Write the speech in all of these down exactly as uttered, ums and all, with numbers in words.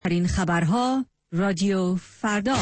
این خبرها رادیو فردا.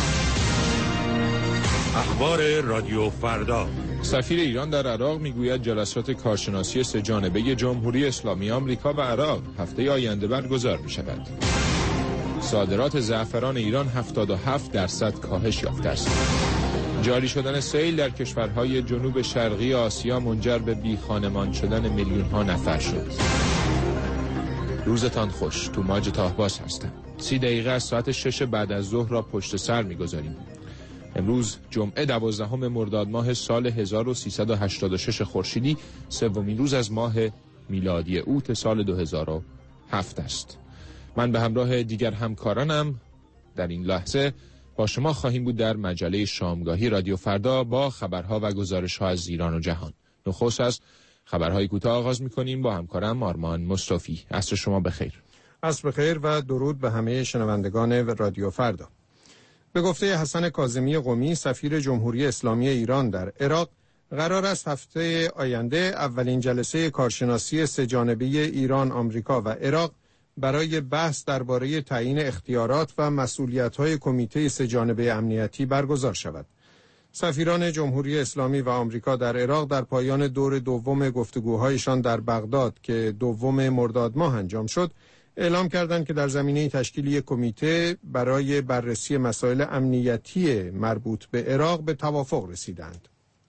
اخبار رادیو فردا. سفیر ایران در عراق میگوید جلسات کارشناسی سه جانبه جمهوری اسلامی آمریکا و عراق هفته آینده برگزار می شود. صادرات زعفران ایران هفتاد و هفت درصد کاهش یافته است. جاری شدن سیل در کشورهای جنوب شرقی آسیا منجر به بی خانمان شدن میلیون ها نفر شد. روزتان خوش. توماج تاهباز هستم. سی دقیقه از ساعت شش بعد از ظهر را پشت سر می‌گذاریم. امروز جمعه دوازدهم مرداد ماه سال هزار و سیصد و هشتاد و شش خورشیدی، سومین روز از ماه میلادی اوت سال دو هزار و هفت است. من به همراه دیگر همکارانم در این لحظه با شما خواهیم بود در مجله شامگاهی رادیو فردا با خبرها و گزارش‌ها از ایران و جهان. نخست از خبرهای کوتاه آغاز می‌کنیم با همکارم آرمان مصطفی. عصر شما بخیر. عصر بخیر و درود به همه شنوندگان رادیو فردا. به گفته حسن کاظمی قمی، سفیر جمهوری اسلامی ایران در عراق، قرار است هفته آینده اولین جلسه کارشناسی سه جانبه ایران، آمریکا و عراق برای بحث درباره تعیین اختیارات و مسئولیت‌های کمیته سه جانبه امنیتی برگزار شود. سفیران جمهوری اسلامی و آمریکا در عراق در پایان دور دوم گفتگوهایشان در بغداد که دوم مرداد ماه انجام شد، اعلام کردند که در زمینه تشکیل یک کمیته برای بررسی مسائل امنیتی مربوط به عراق به توافق رسیدند.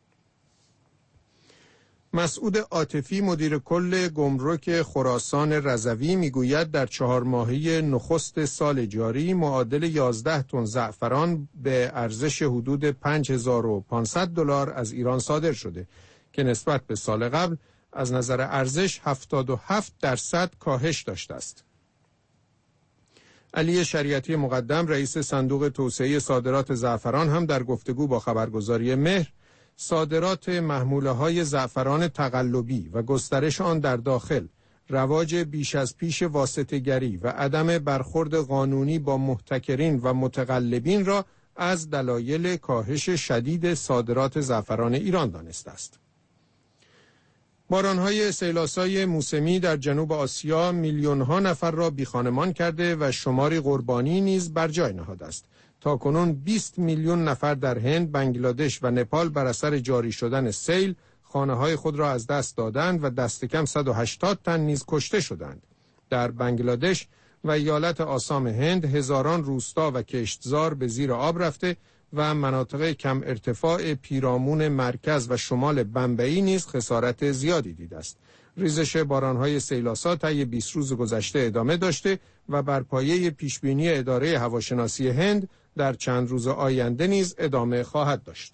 مسعود عاطفی، مدیر کل گمرک خراسان رضوی، میگوید در چهار ماهه نخست سال جاری معادل یازده تن زعفران به ارزش حدود پنج هزار و پانصد دلار از ایران صادر شده که نسبت به سال قبل از نظر ارزش هفتاد و هفت درصد کاهش داشته است. علی شریعتی مقدم، رئیس صندوق توسعه صادرات زعفران، هم در گفتگو با خبرگزاری مهر صادرات محموله های زعفران تقلبی و گسترش آن در داخل، رواج بیش از پیش واسطه‌گری و عدم برخورد قانونی با محتکرین و متقلبین را از دلایل کاهش شدید صادرات زعفران ایران دانسته است. باران‌های سیلاسای موسمی در جنوب آسیا میلیون‌ها نفر را بیخانمان کرده و شماری قربانی نیز بر جای نهاده است. تاکنون بیست میلیون نفر در هند، بنگلادش و نپال بر اثر جاری شدن سیل خانه‌های خود را از دست دادند و دست کم صد و هشتاد تن نیز کشته شدند. در بنگلادش و ایالت آسام هند هزاران روستا و کشتزار به زیر آب رفته و مناطق کم ارتفاع پیرامون مرکز و شمال بمبئی نیز خسارت زیادی دیده است. ریزش باران‌های سیلاسا طی بیست روز گذشته ادامه داشته و بر پایه پیشبینی اداره هواشناسی هند در چند روز آینده نیز ادامه خواهد داشت.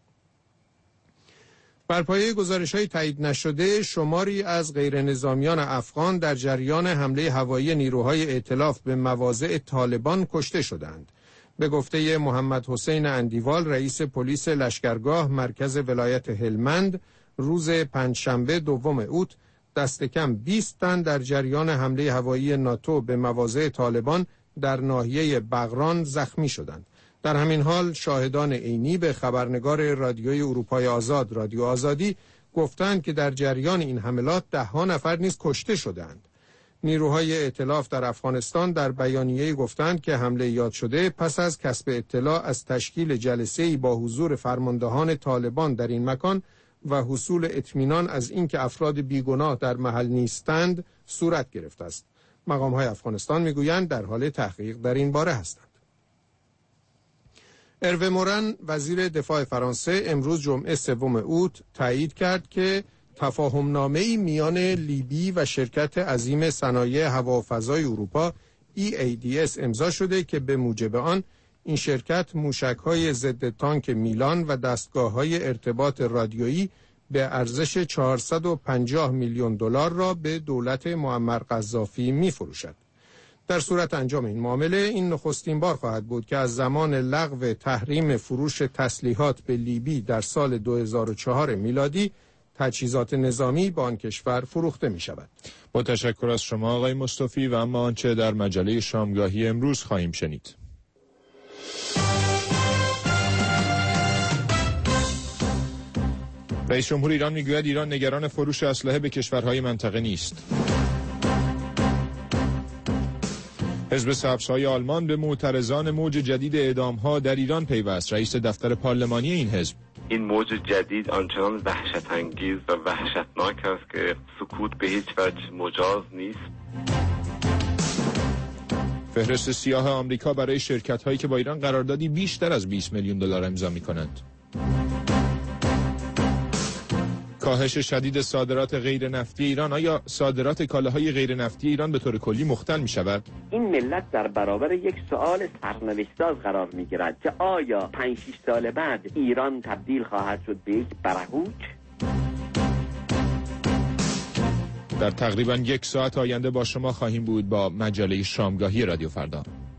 بر پایه گزارش‌های تایید نشده، شماری از غیرنظامیان افغان در جریان حمله هوایی نیروهای ائتلاف به مواضع طالبان کشته شدند. به گفته محمد حسین اندیوال، رئیس پلیس لشکرگاه مرکز ولایت هلمند، روز پنجشنبه دوم اوت دست کم بیست تن در جریان حمله هوایی ناتو به مواضع طالبان در ناحیه بغران زخمی شدند. در همین حال شاهدان عینی به خبرنگار رادیوی اروپای آزاد، رادیو آزادی، گفتند که در جریان این حملات ده ها نفر نیز کشته شدند. نیروهای ائتلاف در افغانستان در بیانیه‌ای گفتند که حمله یاد شده پس از کسب اطلاع از تشکیل جلسه‌ای با حضور فرماندهان طالبان در این مکان و حصول اطمینان از اینکه افراد بیگناه در محل نیستند صورت گرفته است. مقام‌های افغانستان میگویند در حال تحقیق در این باره هستند. اروه مورن، وزیر دفاع فرانسه، امروز جمعه سوم اوت تایید کرد که تفاهم‌نامه‌ای میان لیبی و شرکت عظیم صنایع هوافضای اروپا ای ای دی اس امضا شده که به موجب آن این شرکت موشک‌های ضد تانک میلان و دستگاه‌های ارتباط رادیویی به ارزش چهارصد و پنجاه میلیون دلار را به دولت معمر قذافی می‌فروشد. در صورت انجام این معامله، این نخستین بار خواهد بود که از زمان لغو تحریم فروش تسلیحات به لیبی در سال دو هزار و چهار میلادی تجهیزات نظامی با آن کشور فروخته می شود. با تشکر از شما آقای مصطفی و اما آنچه در مجله شامگاهی امروز خواهیم شنید. رئیس جمهور ایران میگوید ایران نگران فروش اسلحه به کشورهای منطقه نیست. حزب سبزهای آلمان به معترضان موج جدید اعدام‌ها در ایران پیوست. رئیس دفتر پارلمانی این حزب: این موج جدید آنچنان وحشت انگیز و وحشتناک است که سکوت به هیچ وجه مجاز نیست. فهرست سیاه آمریکا برای شرکت‌هایی که با ایران قراردادی بیشتر از بیست میلیون دلار امضا می‌کنند. کاهش شدید صادرات غیر نفتی ایران. آیا صادرات کالاهای غیر نفتی ایران به طور کلی مختل می شود؟ این ملت در برابر یک سوال سرنوشت‌ساز قرار می گیرد که آیا پنج شش سال بعد ایران تبدیل خواهد شد به یک برهوت؟ در تقریبا یک ساعت آینده با شما خواهیم بود با مجله شامگاهی رادیو فردا.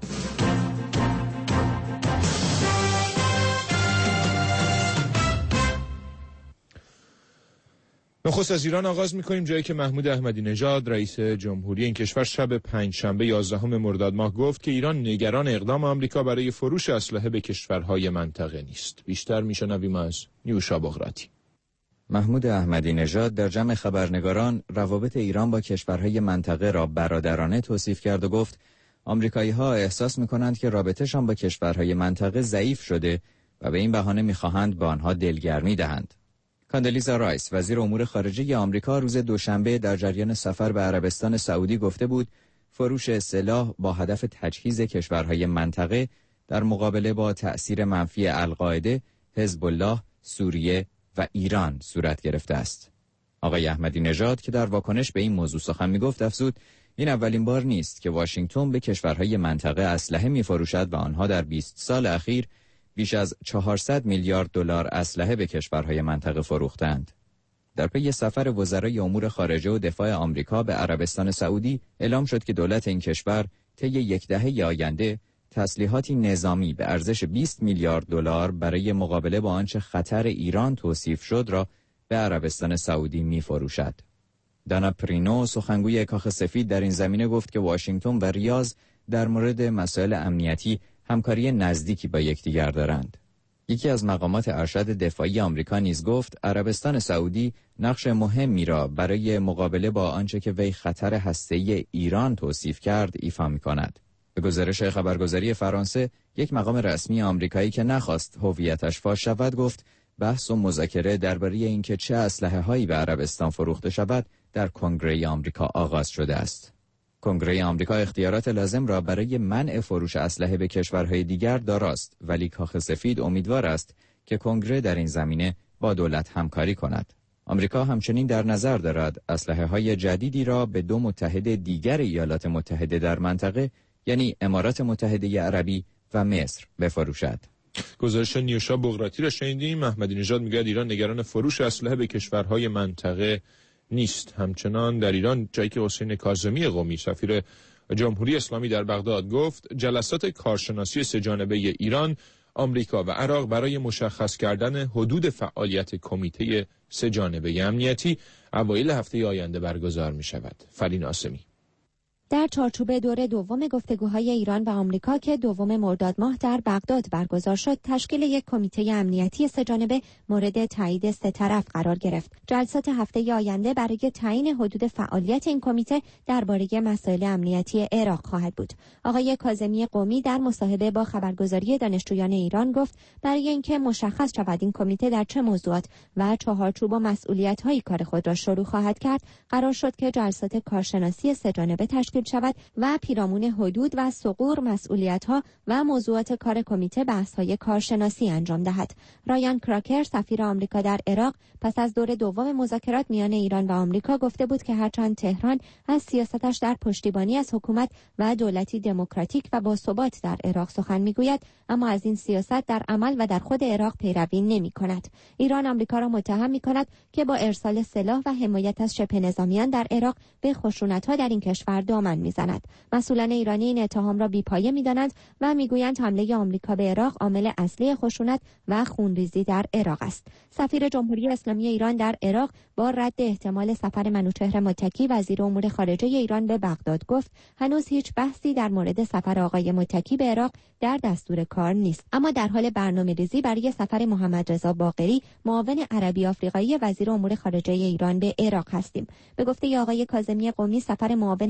نخست از ایران آغاز می‌کنیم، جایی که محمود احمدی نژاد رئیس جمهوری این کشور شب پنجشنبه یازدهم مرداد ماه گفت که ایران نگران اقدام آمریکا برای فروش اسلحه به کشورهای منطقه نیست. بیشتر میشنویم از نیوشا بغراتی. محمود احمدی نژاد در جمع خبرنگاران روابط ایران با کشورهای منطقه را برادرانه توصیف کرد و گفت آمریکایی‌ها احساس می‌کنند که رابطه‌شان با کشورهای منطقه ضعیف شده و به این بهانه می‌خواهند به آنها دلگرمی دهند. کاندلیزا رایس وزیر امور خارجه آمریکا روز دوشنبه در جریان سفر به عربستان سعودی گفته بود فروش سلاح با هدف تجهیز کشورهای منطقه در مقابله با تأثیر منفی القاعده، حزب الله، سوریه و ایران صورت گرفته است. آقای احمدی نژاد که در واکنش به این موضوع سخن می‌گفت افزود این اولین بار نیست که واشنگتن به کشورهای منطقه اسلحه می‌فروشد و آنها در بیست سال اخیر بیش از چهارصد میلیارد دلار اسلحه به کشورهای منطقه فروختند. در پی سفر وزرای امور خارجه و دفاع آمریکا به عربستان سعودی اعلام شد که دولت این کشور طی یک دهه آینده تسلیحاتی نظامی به ارزش بیست میلیارد دلار برای مقابله با آنچه خطر ایران توصیف شد را به عربستان سعودی می‌فروشد. دانا پرینو سخنگوی کاخ سفید در این زمینه گفت که واشنگتن و ریاض در مورد مسائل امنیتی همکاری نزدیکی با یکدیگر دارند. یکی از مقامات ارشد دفاعی آمریکا نیز گفت عربستان سعودی نقش مهمی را برای مقابله با آنچه که وی خطر هسته‌ای ایران توصیف کرد ایفا می‌کند. به گزارش خبرگزاری فرانسه، یک مقام رسمی آمریکایی که نخواست هویتش فاش شود گفت بحث و مذاکره درباره اینکه چه اسلحه‌هایی به عربستان فروخته شود در کنگره آمریکا آغاز شده است. کنگره آمریکا اختیارات لازم را برای منع فروش اسلحه به کشورهای دیگر داراست، ولی کاخ سفید امیدوار است که کنگره در این زمینه با دولت همکاری کند. آمریکا همچنین در نظر دارد اسلحه‌های جدیدی را به دو متحد دیگر ایالات متحده در منطقه، یعنی امارات متحده عربی و مصر، بفروشد. گزارش نیوشا بغراتی را شنیدیم. احمدی نژاد میگوید ایران نگران فروش اسلحه به کشورهای منطقه نیست. همچنان در ایران، جایی که حسین کاظمی قمی سفیر جمهوری اسلامی در بغداد گفت جلسات کارشناسی سه‌جانبه ایران، آمریکا و عراق برای مشخص کردن حدود فعالیت کمیته سه‌جانبه امنیتی اوایل هفته آینده برگزار می شود. فلین آسمی. در چارچوب دور دوم گفتگوهای ایران و آمریکا که دوم مرداد ماه در بغداد برگزار شد، تشکیل یک کمیته امنیتی سه‌جانبه مورد تایید سه طرف قرار گرفت. جلسات هفته آینده برای تعیین حدود فعالیت این کمیته درباره مسائل امنیتی عراق خواهد بود. آقای کاظمی قمی در مصاحبه با خبرگزاری دانشجویان ایران گفت برای اینکه مشخص شود این کمیته در چه موضوعات و چهارچوب و مسئولیت‌های کار خود را شروع خواهد کرد، قرار شد که جلسات کارشناسی سه‌جانبه تشکیل شود و پیرامون حدود و ثغور مسئولیت‌ها و موضوعات کار کمیته بحث‌های کارشناسی انجام دهد. رایان کراکر سفیر آمریکا در عراق پس از دور دوم مذاکرات میان ایران و آمریکا گفته بود که هرچند تهران از سیاستش در پشتیبانی از حکومت و دولتی دموکراتیک و باثبات در عراق سخن میگوید، اما از این سیاست در عمل و در خود عراق پیروی نمی‌کند. ایران آمریکا را متهم می‌کند که با ارسال سلاح و حمایت از شبه نظامیان در عراق به خشونت‌ها در این کشور دامن می‌زند. مسئولان ایرانی این اتهام را بی‌پایه می‌دانند و می‌گویند حمله آمریکا به عراق عامل اصلی خشونت و خونریزی در عراق است. سفیر جمهوری اسلامی ایران در عراق با رد احتمال سفر منوچهر متکی وزیر امور خارجه ایران به بغداد گفت هنوز هیچ بحثی در مورد سفر آقای متکی به عراق در دستور کار نیست، اما در حال برنامه‌ریزی برای سفر محمد رضا باقری معاون عربی آفریقایی وزیر امور خارجه ایران به عراق هستیم. به گفته آقای کاظمی قمی، سفر معاون عربی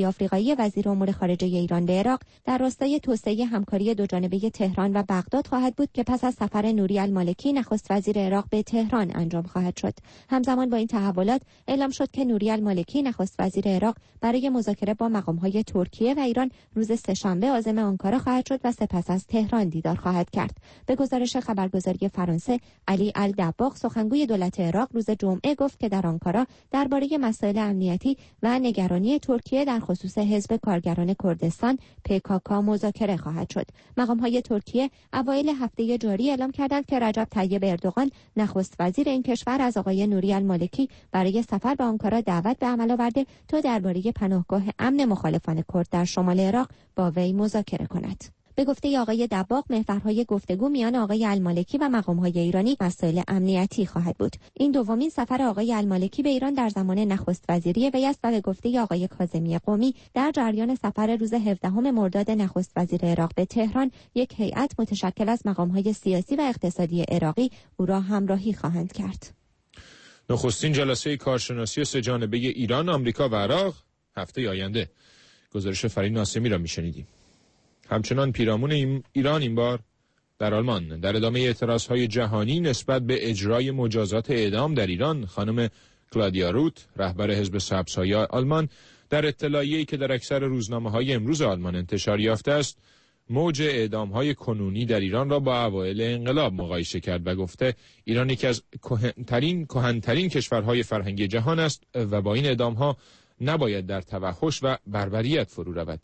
آفریقایی وزیر امور خارجه ایران به عراق در راستای توسعه همکاری دوجانبه تهران و بغداد خواهد بود که پس از سفر نوری المالکی نخست وزیر عراق به تهران انجام خواهد شد. همزمان با این تحولات اعلام شد که نوری المالکی نخست وزیر عراق برای مذاکره با مقام‌های ترکیه و ایران روز سه‌شنبه عازم آنکارا خواهد شد و سپس از تهران دیدار خواهد کرد. به گزارش خبرگزاری فرانسه، علی الدباغ سخنگوی دولت عراق روز جمعه گفت که در آنکارا درباره مسائل امنیتی و نگرانی ترکیه در خصوص حزب کارگران کردستان پی کا کا مذاکره خواهد شد. مقام‌های ترکیه اوایل هفته جاری اعلام کردند که رجب طیب اردوغان نخست وزیر این کشور از آقای نوری المالکی برای سفر به آنکارا دعوت به عمل آورده تا درباره پناهگاه امن مخالفان کرد در شمال عراق با وی مذاکره کند. به گفته آقای دباغ، محورهای گفتگو میان آقای المالکی و مقام‌های ایرانی مسائل امنیتی خواهد بود. این دومین سفر آقای المالکی به ایران در زمان نخست وزیری وی است و به گفته آقای کاظمی قمی در جریان سفر روز هفدهم مرداد نخست وزیر عراق به تهران، یک هیئت متشکل از مقام‌های سیاسی و اقتصادی عراقی او را همراهی خواهند کرد. نخستین جلسه کارشناسی سه‌جانبه ایران، آمریکا و عراق هفته آینده. گزارش فرین ناصمی را میشنیدیم. همچنان پیرامون این ایران این بار در آلمان در ادامه اعتراضهای جهانی نسبت به اجرای مجازات اعدام در ایران، خانم کلادیا روت، رهبر حزب سبزهای آلمان، در اطلاعیه‌ای که در اکثر روزنامه‌های امروز آلمان انتشار یافته است، موج اعدام‌های کنونی در ایران را با اوایل انقلاب مقایسه کرد و گفته ایران یکی از کهن‌ترین کهن‌ترین کشورهای فرهنگی جهان است و با این اعدام‌ها نباید در توحش و بربریت فرو رود.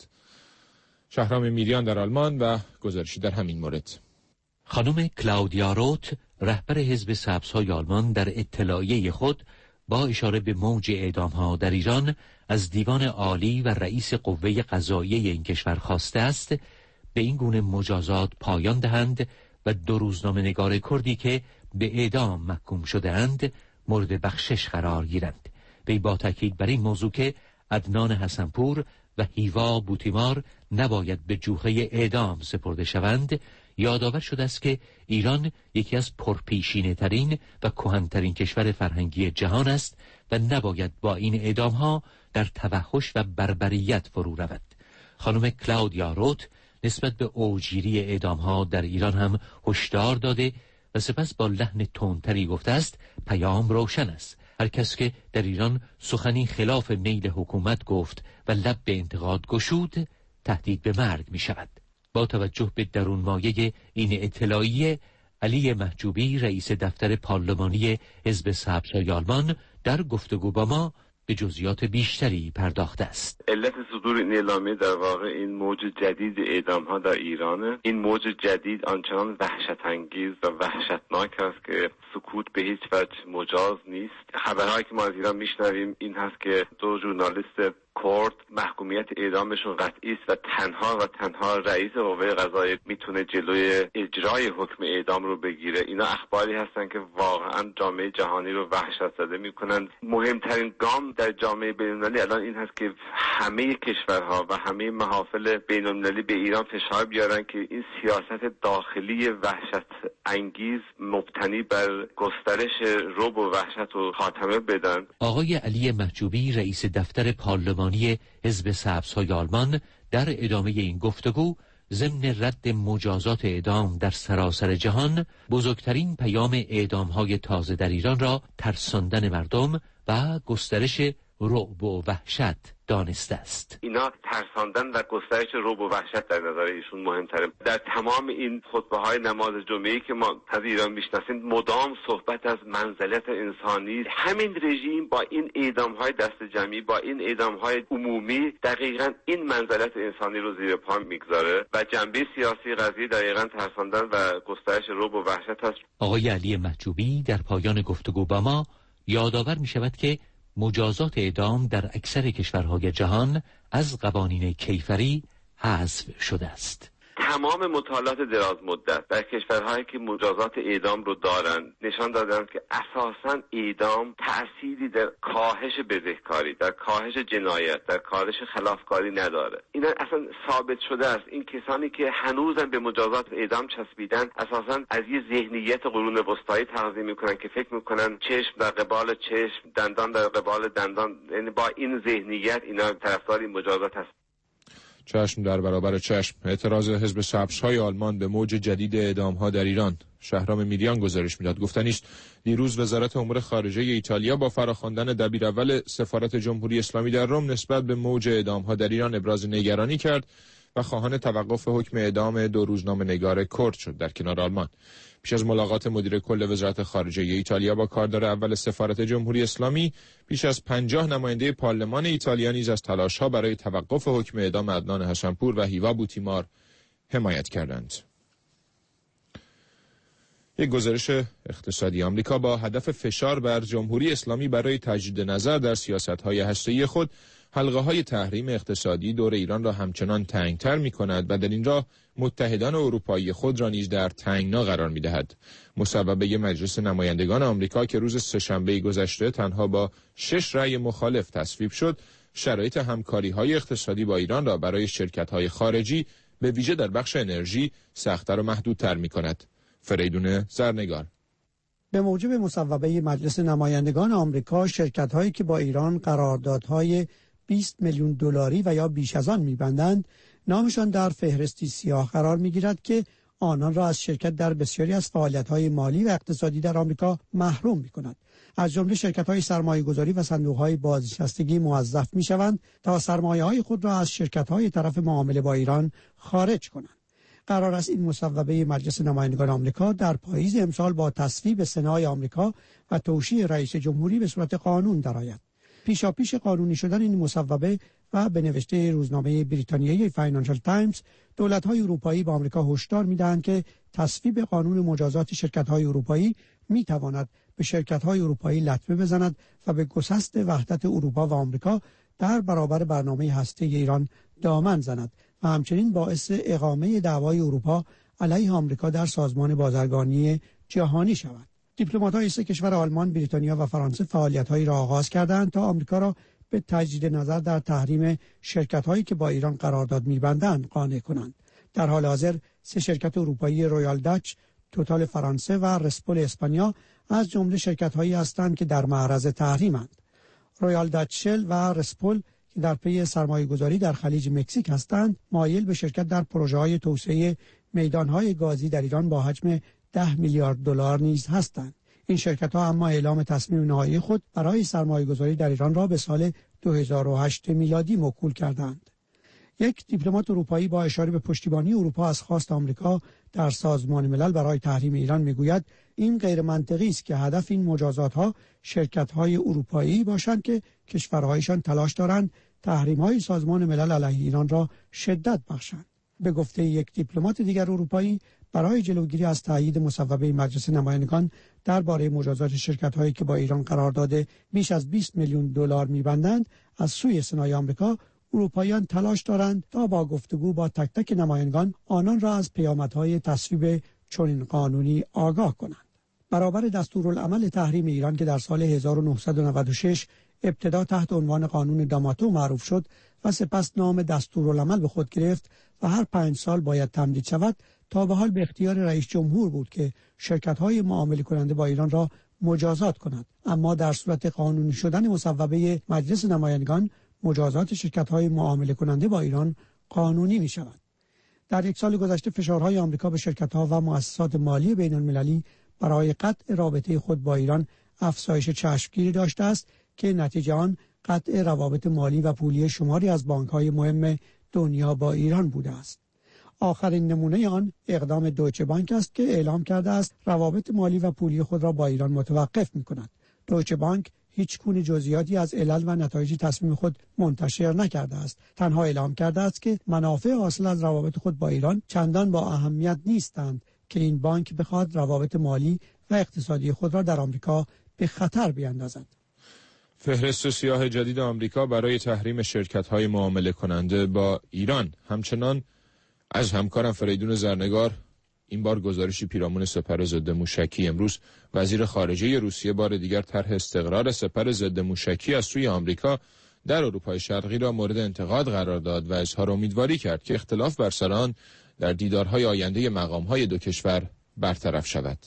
شهرام میریان در آلمان و گزارشی در همین مورد. خانم کلاودیا روت، رهبر حزب سبزهای آلمان، در اطلاعیه خود با اشاره به موج اعدام‌ها در ایران از دیوان عالی و رئیس قوه قضاییه این کشور خواسته است به این گونه مجازات پایان دهند و دو روزنامه‌نگار کردی که به اعدام محکوم شده‌اند مورد بخشش قرار گیرند. وی با تاکید بر این موضوع که عدنان حسنپور و هیوا بوتیمار نباید به جوخه اعدام سپرده شوند، یادآور شده است که ایران یکی از پرپیشینه ترین و کهن‌ترین کشور فرهنگی جهان است و نباید با این اعدام‌ها در توحش و بربریت فرو رود. خانم کلاودیا روت نسبت به اوجگیری اعدام‌ها در ایران هم هشدار داده و سپس با لحن تندتری گفته است پیام روشن است. هر کس که در ایران سخنی خلاف میل حکومت گفت و لب به انتقاد گشود تهدید به مرگ می شود. با توجه به درون مایه این اطلاعیه، علی محجوبی رئیس دفتر پارلمانی حزب سبزهای آلمان در گفتگو با ما به جزئیات بیشتری پرداخته است. علت صدور این اعلامیه در واقع این موج جدید اعدام ها در ایرانه. این موج جدید آنچنان وحشت انگیز و وحشتناک است که سکوت به هیچ وجه مجاز نیست. خبرهایی که ما از ایران میشنویم این هست که دو ژورنالیست کرد محکومیت اعدامشون قطعی است و تنها و تنها رئیس قوه قضاییه میتونه جلوی اجرای حکم اعدام رو بگیره. اینا اخباری هستن که واقعا جامعه جهانی رو وحشت زده میکنن. مهمترین گام در جامعه بین‌المللی الان این هست که همه کشورها و همه محافل بین‌المللی به ایران فشار بیارن که این سیاست داخلی وحشت انگیز مبتنی بر گسترش رعب و وحشت رو خاتمه بدن. آقای علی محجوبی رئیس دفتر پارلمانی حزب سبزهای آلمان در ادامه این گفتگو ضمن رد مجازات اعدام در سراسر جهان بزرگترین پیام اعدام‌های تازه در ایران را ترساندن مردم و گسترش رعب و وحشت دانسته است. اینا ترساندن و گسترش رعب و وحشت در نظر ایشون مهمتره. در تمام این خطبه‌های نماز جمعه‌ای که ما از ایران میشناسیم مدام صحبت از منزلت انسانی. همین رژیم با این اعدام‌های دست جمعی، با این اعدام‌های عمومی دقیقاً این منزلت انسانی رو زیر پا میگذاره و جنبه سیاسی قضیه دقیقاً ترساندن و گسترش رعب و وحشت است. آقای علی محجوبی در پایان گفتگو با ما یادآور می‌شود که مجازات اعدام در اکثر کشورهای جهان از قوانین کیفری حذف شده است. تمام مطالعات دراز مدت در کشورهایی که مجازات اعدام رو دارند نشان دادند که اساساً اعدام تأثیری در کاهش بدهکاری، در کاهش جنایت، در کاهش خلافکاری نداره. این اصلا ثابت شده است. این کسانی که هنوزم به مجازات اعدام چسبیدن اساساً از یه ذهنیت قرون وسطایی تغذیه میکنن که فکر میکنن چشم در قبال چشم، دندان در قبال دندان، یعنی با این ذهنیت اینا طرفدار این مجازات هست. چشم در برابر چشم. اعتراض حزب سبزهای آلمان به موج جدید اعدام‌ها در ایران. شهرام میریان گزارش میداد. گفتنی است دیروز وزارت امور خارجه ایتالیا با فراخواندن دبیراول سفارت جمهوری اسلامی در روم نسبت به موج اعدام‌ها در ایران ابراز نگرانی کرد و خواهان توقف حکم اعدام دو روزنامه‌نگار کرد شد در کنار آلمان. پیش از ملاقات مدیر کل وزارت خارجه ایتالیا با کاردار اول سفارت جمهوری اسلامی، بیش از پنجاه نماینده پارلمان ایتالیا نیز از تلاش‌ها برای توقف حکم اعدام عدنان حسنپور و هیوا بوتیمار حمایت کردند. یک گزارش اقتصادی. آمریکا با هدف فشار بر جمهوری اسلامی برای تجدید نظر در سیاست‌های هسته‌ای خود، حلقه‌های تحریم اقتصادی دور ایران را همچنان تنگتر می‌کند و در این راه متحدان اروپایی خود را نیز در تنگنا قرار می‌دهد. مصوبه مجلس نمایندگان آمریکا که روز سه‌شنبه گذشته تنها با شش رأی مخالف تصویب شد، شرایط همکاری‌های اقتصادی با ایران را برای شرکت‌های خارجی به ویژه در بخش انرژی سخت‌تر و محدودتر می‌کند. فریدون زرنگار. به موجب مصوبه مجلس نمایندگان آمریکا، شرکت‌هایی که با ایران قراردادهای بیست میلیون دلاری و یا بیش از آن می‌بندند، نامشان در فهرستی سیاه قرار می‌گیرد که آنان را از شرکت در بسیاری از فعالیت‌های مالی و اقتصادی در آمریکا محروم می‌کند. از جمله شرکت‌های سرمایه‌گذاری و صندوق‌های بازنشستگی موظف می‌شوند تا سرمایه‌های خود را از شرکت‌های طرف معامله با ایران خارج کنند. قرار است این مصوبه مجلس نمایندگان آمریکا در پاییز امسال با تصویب سنای آمریکا و توشیح رئیس جمهوری به صورت قانون درآید. پیشاپیش قانونی شدن این مصوبه و به نوشته روزنامه بریتانیایی فاینانشال تایمز، دولت‌های اروپایی با آمریکا هشدار می‌دهند که تصویب قانون مجازات شرکت‌های اروپایی می‌تواند به شرکت‌های اروپایی لطمه بزند و به گسست وحدت اروپا و آمریکا در برابر برنامه هسته‌ای ایران دامن زند و همچنین باعث اقامه دعوای اروپا علیه آمریکا در سازمان بازرگانی جهانی شود. دیپلمات‌های سه کشور آلمان، بریتانیا و فرانسه فعالیت‌هایی را آغاز کردند تا آمریکا را به تجدید نظر در تحریم شرکت‌هایی که با ایران قرارداد می‌بندند قانع کنند. در حال حاضر سه شرکت اروپایی، رویال داچ، توتال فرانسه و رسپول اسپانیا از جمله شرکت‌هایی هستند که در معرض تحریمند. رویال داچ شل و رسپول که در پی سرمایه‌گذاری در خلیج مکزیک هستند، مایل به شرکت در پروژه‌های توسعه میدان‌های گازی در ایران با حجم ده میلیارد دلار نیز هستند. این شرکت‌ها اما اعلام تصمیم نهایی خود برای سرمایه‌گذاری در ایران را به سال دو هزار و هشت میلادی موکول کردند. یک دیپلمات اروپایی با اشاره به پشتیبانی اروپا از خواست آمریکا در سازمان ملل برای تحریم ایران میگوید این غیر منطقی است که هدف این مجازات‌ها شرکت‌های اروپایی باشند که کشورهایشان تلاش دارند تحریم‌های سازمان ملل علیه ایران را شدت بخشند. به گفته یک دیپلمات دیگر اروپایی، برای جلوگیری از تایید مصوبه مجلس نمایندگان درباره مجازات شرکت‌هایی که با ایران قرارداد بیش از بیست میلیون دلار می‌بندند، از سوی سنای آمریکا اروپاییان تلاش دارند تا با گفتگو با تک تک نمایندگان آنان را از پیامدهای تصویب چنین قانونی آگاه کنند. برابر دستورالعمل تحریم ایران که در سال هزار و نهصد و نود و شش ابتدا تحت عنوان قانون داماتو معروف شد و سپس نام دستورالعمل به خود گرفت و هر پنج سال باید تمدید شود، تا به حال به اختیار رئیس جمهور بود که شرکت‌های معامله کننده با ایران را مجازات کند. اما در صورت قانونی شدن مصوبه مجلس نمایندگان، مجازات شرکت‌های معامله کننده با ایران قانونی می شود. در یک سال گذشته فشارهای آمریکا به شرکت‌ها و مؤسسات مالی بین‌المللی برای قطع رابطه خود با ایران افزایش چشمگیری داشته است که نتیجه آن قطع روابط مالی و پولی شماری از بانک‌های مهم دنیا با ایران بوده است. آخرین نمونه آن اقدام دویچه بانک است که اعلام کرده است روابط مالی و پولی خود را با ایران متوقف می‌کند. دویچه بانک هیچ گونه جزئیاتی از علل و نتایج تصمیم خود منتشر نکرده است. تنها اعلام کرده است که منافع حاصل از روابط خود با ایران چندان با اهمیت نیستند که این بانک بخواد روابط مالی و اقتصادی خود را در آمریکا به خطر بیاندازد. فهرست سیاه جدید آمریکا برای تحریم شرکت‌های معامله کننده با ایران همچنان از همکارم فریدون زرنگار این بار گزارشی پیرامون سپر ضد موشکی. امروز وزیر خارجه روسیه بار دیگر طرح استقرار سپر ضد موشکی از سوی آمریکا در اروپای شرقی را مورد انتقاد قرار داد و اظهار امیدواری کرد که اختلاف بر سر آن در دیدارهای آینده مقام‌های دو کشور برطرف شود.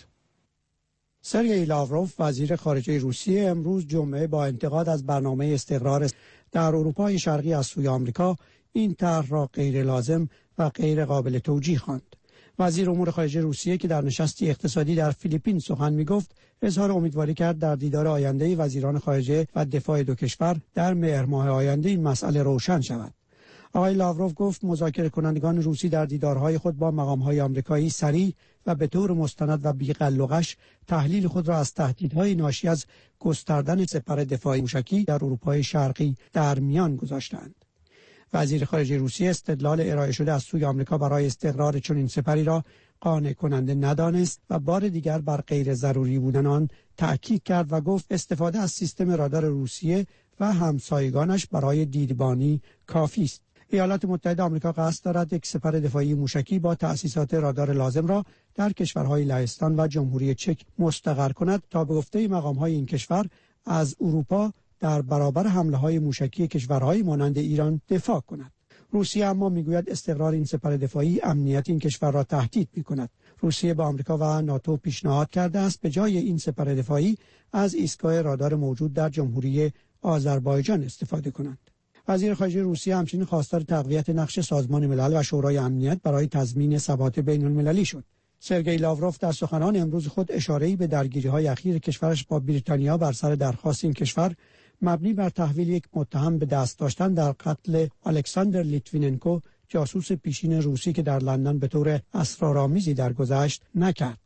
سرگئی لاوروف وزیر خارجه روسیه امروز جمعه با انتقاد از برنامه استقرار در اروپای شرقی از سوی آمریکا این طرح را غیر لازم و غیر قابل توجیه خواند. وزیر امور خارجه روسیه که در نشستی اقتصادی در فیلیپین سخن می‌گفت، اظهار امیدواری کرد در دیدار آینده وزیران خارجه و دفاع دو کشور در مهر ماه آینده این مسئله روشن شود. آقای لاوروف گفت مذاکره کنندگان روسی در دیدارهای خود با مقام‌های آمریکایی سریع و به طور مستند و بی‌قلقش تحلیل خود را از تهدیدهای ناشی از گستردن سپر دفاعی موشکی در اروپای شرقی در میان گذاشتند. وزیر خارجه روسیه استدلال ارائه شده از سوی آمریکا برای استقرار چنین سپری را قانع کننده ندانست و بار دیگر بر غیر ضروری بودن آن تأکید کرد و گفت استفاده از سیستم رادار روسیه و همسایگانش برای دیدبانی کافی است. ایالات متحده آمریکا قصد دارد یک سپر دفاعی موشکی با تأسیسات رادار لازم را در کشورهای لهستان و جمهوری چک مستقر کند تا به گفته مقام‌های این کشور از اروپا در برابر حمله‌های موشکی کشورهای مانند ایران دفاع کند. روسیه اما میگوید استقرار این سپر دفاعی امنیت این کشور را تهدید می‌کند. روسیه با آمریکا و ناتو پیشنهاد کرده است به جای این سپر دفاعی از ایستگاه رادار موجود در جمهوری آذربایجان استفاده کنند. وزیر خارجه روسیه همچنین خواستار تقویت نقش سازمان ملل و شورای امنیت برای تضمین ثبات بین‌المللی شد. سرگئی لاوروف در سخنان امروز خود اشاره‌ای به درگیری‌های اخیر کشورش با بریتانیا بر سر درخواست این کشور مبنی بر تحویل یک متهم به دست داشتن در قتل الکساندر لیتویننکو، جاسوس پیشین روسی که در لندن به طور اسرارآمیزی درگذشت، نکرد.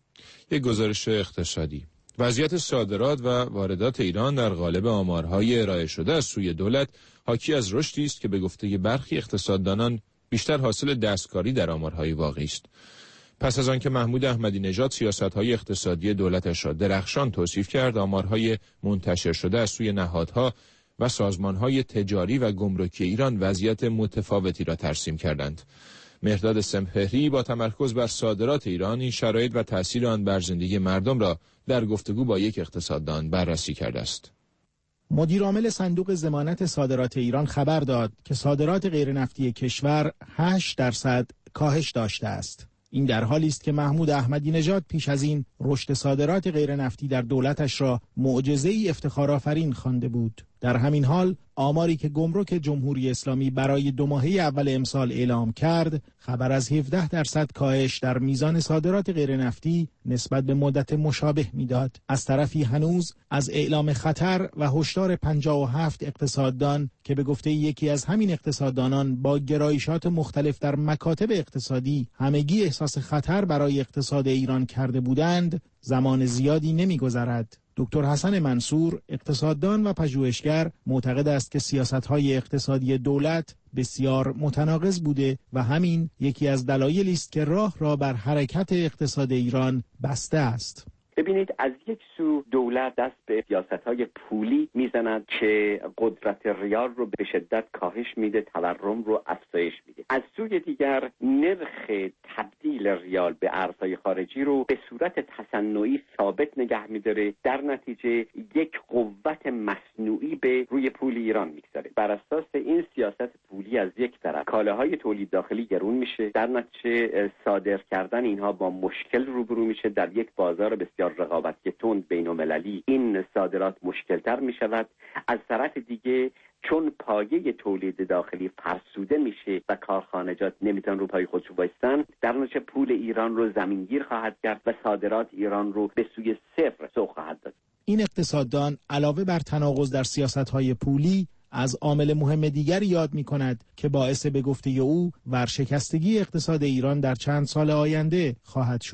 یک گزارش اقتصادی. وضعیت صادرات و واردات ایران در قالب آمارهای ارائه شده از سوی دولت حاکی از رشدی است که به گفته برخی اقتصاددانان بیشتر حاصل دستکاری در آمارهای واقعی است. پس از آنکه محمود احمدی نژاد سیاست‌های اقتصادی دولتش را درخشان توصیف کرد، آمارهای منتشر شده از سوی نهادها و سازمان‌های تجاری و گمرکی ایران وضعیت متفاوتی را ترسیم کردند. مهرداد سپهری با تمرکز بر صادرات ایران این شرایط و تأثیر آن بر زندگی مردم را در گفتگو با یک اقتصاددان بررسی کرده است. مدیر عامل صندوق ضمانت صادرات ایران خبر داد که صادرات غیرنفتی کشور هشت درصد کاهش داشته است. این در حالی است که محمود احمدی نژاد پیش از این رشد صادرات غیرنفتی در دولتش را معجزه‌ای افتخارآفرین خوانده بود. در همین حال آماری که گمرک جمهوری اسلامی برای دو ماهه اول امسال اعلام کرد، خبر از هفده درصد کاهش در میزان صادرات غیرنفتی نسبت به مدت مشابه میداد. از طرفی هنوز از اعلام خطر و هشدار پنجاه و هفت اقتصاددان که به گفته یکی از همین اقتصاددانان با گرایشات مختلف در مکاتب اقتصادی همگی احساس خطر برای اقتصاد ایران کرده بودند، زمان زیادی نمی‌گذرد. دکتر حسن منصور، اقتصاددان و پژوهشگر، معتقد است که سیاست‌های اقتصادی دولت بسیار متناقض بوده و همین یکی از دلایلی است که راه را بر حرکت اقتصاد ایران بسته است. ببینید، از یک سو دولت دست به سیاست‌های پولی میزند که قدرت ریال رو به شدت کاهش میده، تورم رو افزایش میده. از سوی دیگر نرخ تبدیل ریال به ارزهای خارجی رو به صورت تصنعی ثابت نگه میداره، در نتیجه یک قوت مصنوعی به روی پول ایران میگذاره. بر اساس این سیاست پولی از یک طرف کالاهای تولید داخلی گرون میشه، در نتیجه صادر کردن اینها با مشکل روبرو میشه. در یک بازار بسیار رقابتی تند بین‌المللی این صادرات مشکل‌تر می‌شود. از طرف دیگه چون پایه تولید داخلی فرسوده میشه و کارخانجات نمیتونن رو پای خودشون وایستن، در نتیجه پول ایران رو زمینگیر خواهد کرد و صادرات ایران رو به سوی صفر سوق خواهد داد. این اقتصاددان علاوه بر تناقض در سیاست‌های پولی از عامل مهم دیگری یاد می‌کند که باعث به گفته او ورشکستگی اقتصاد ایران در چند سال آینده خواهد شد.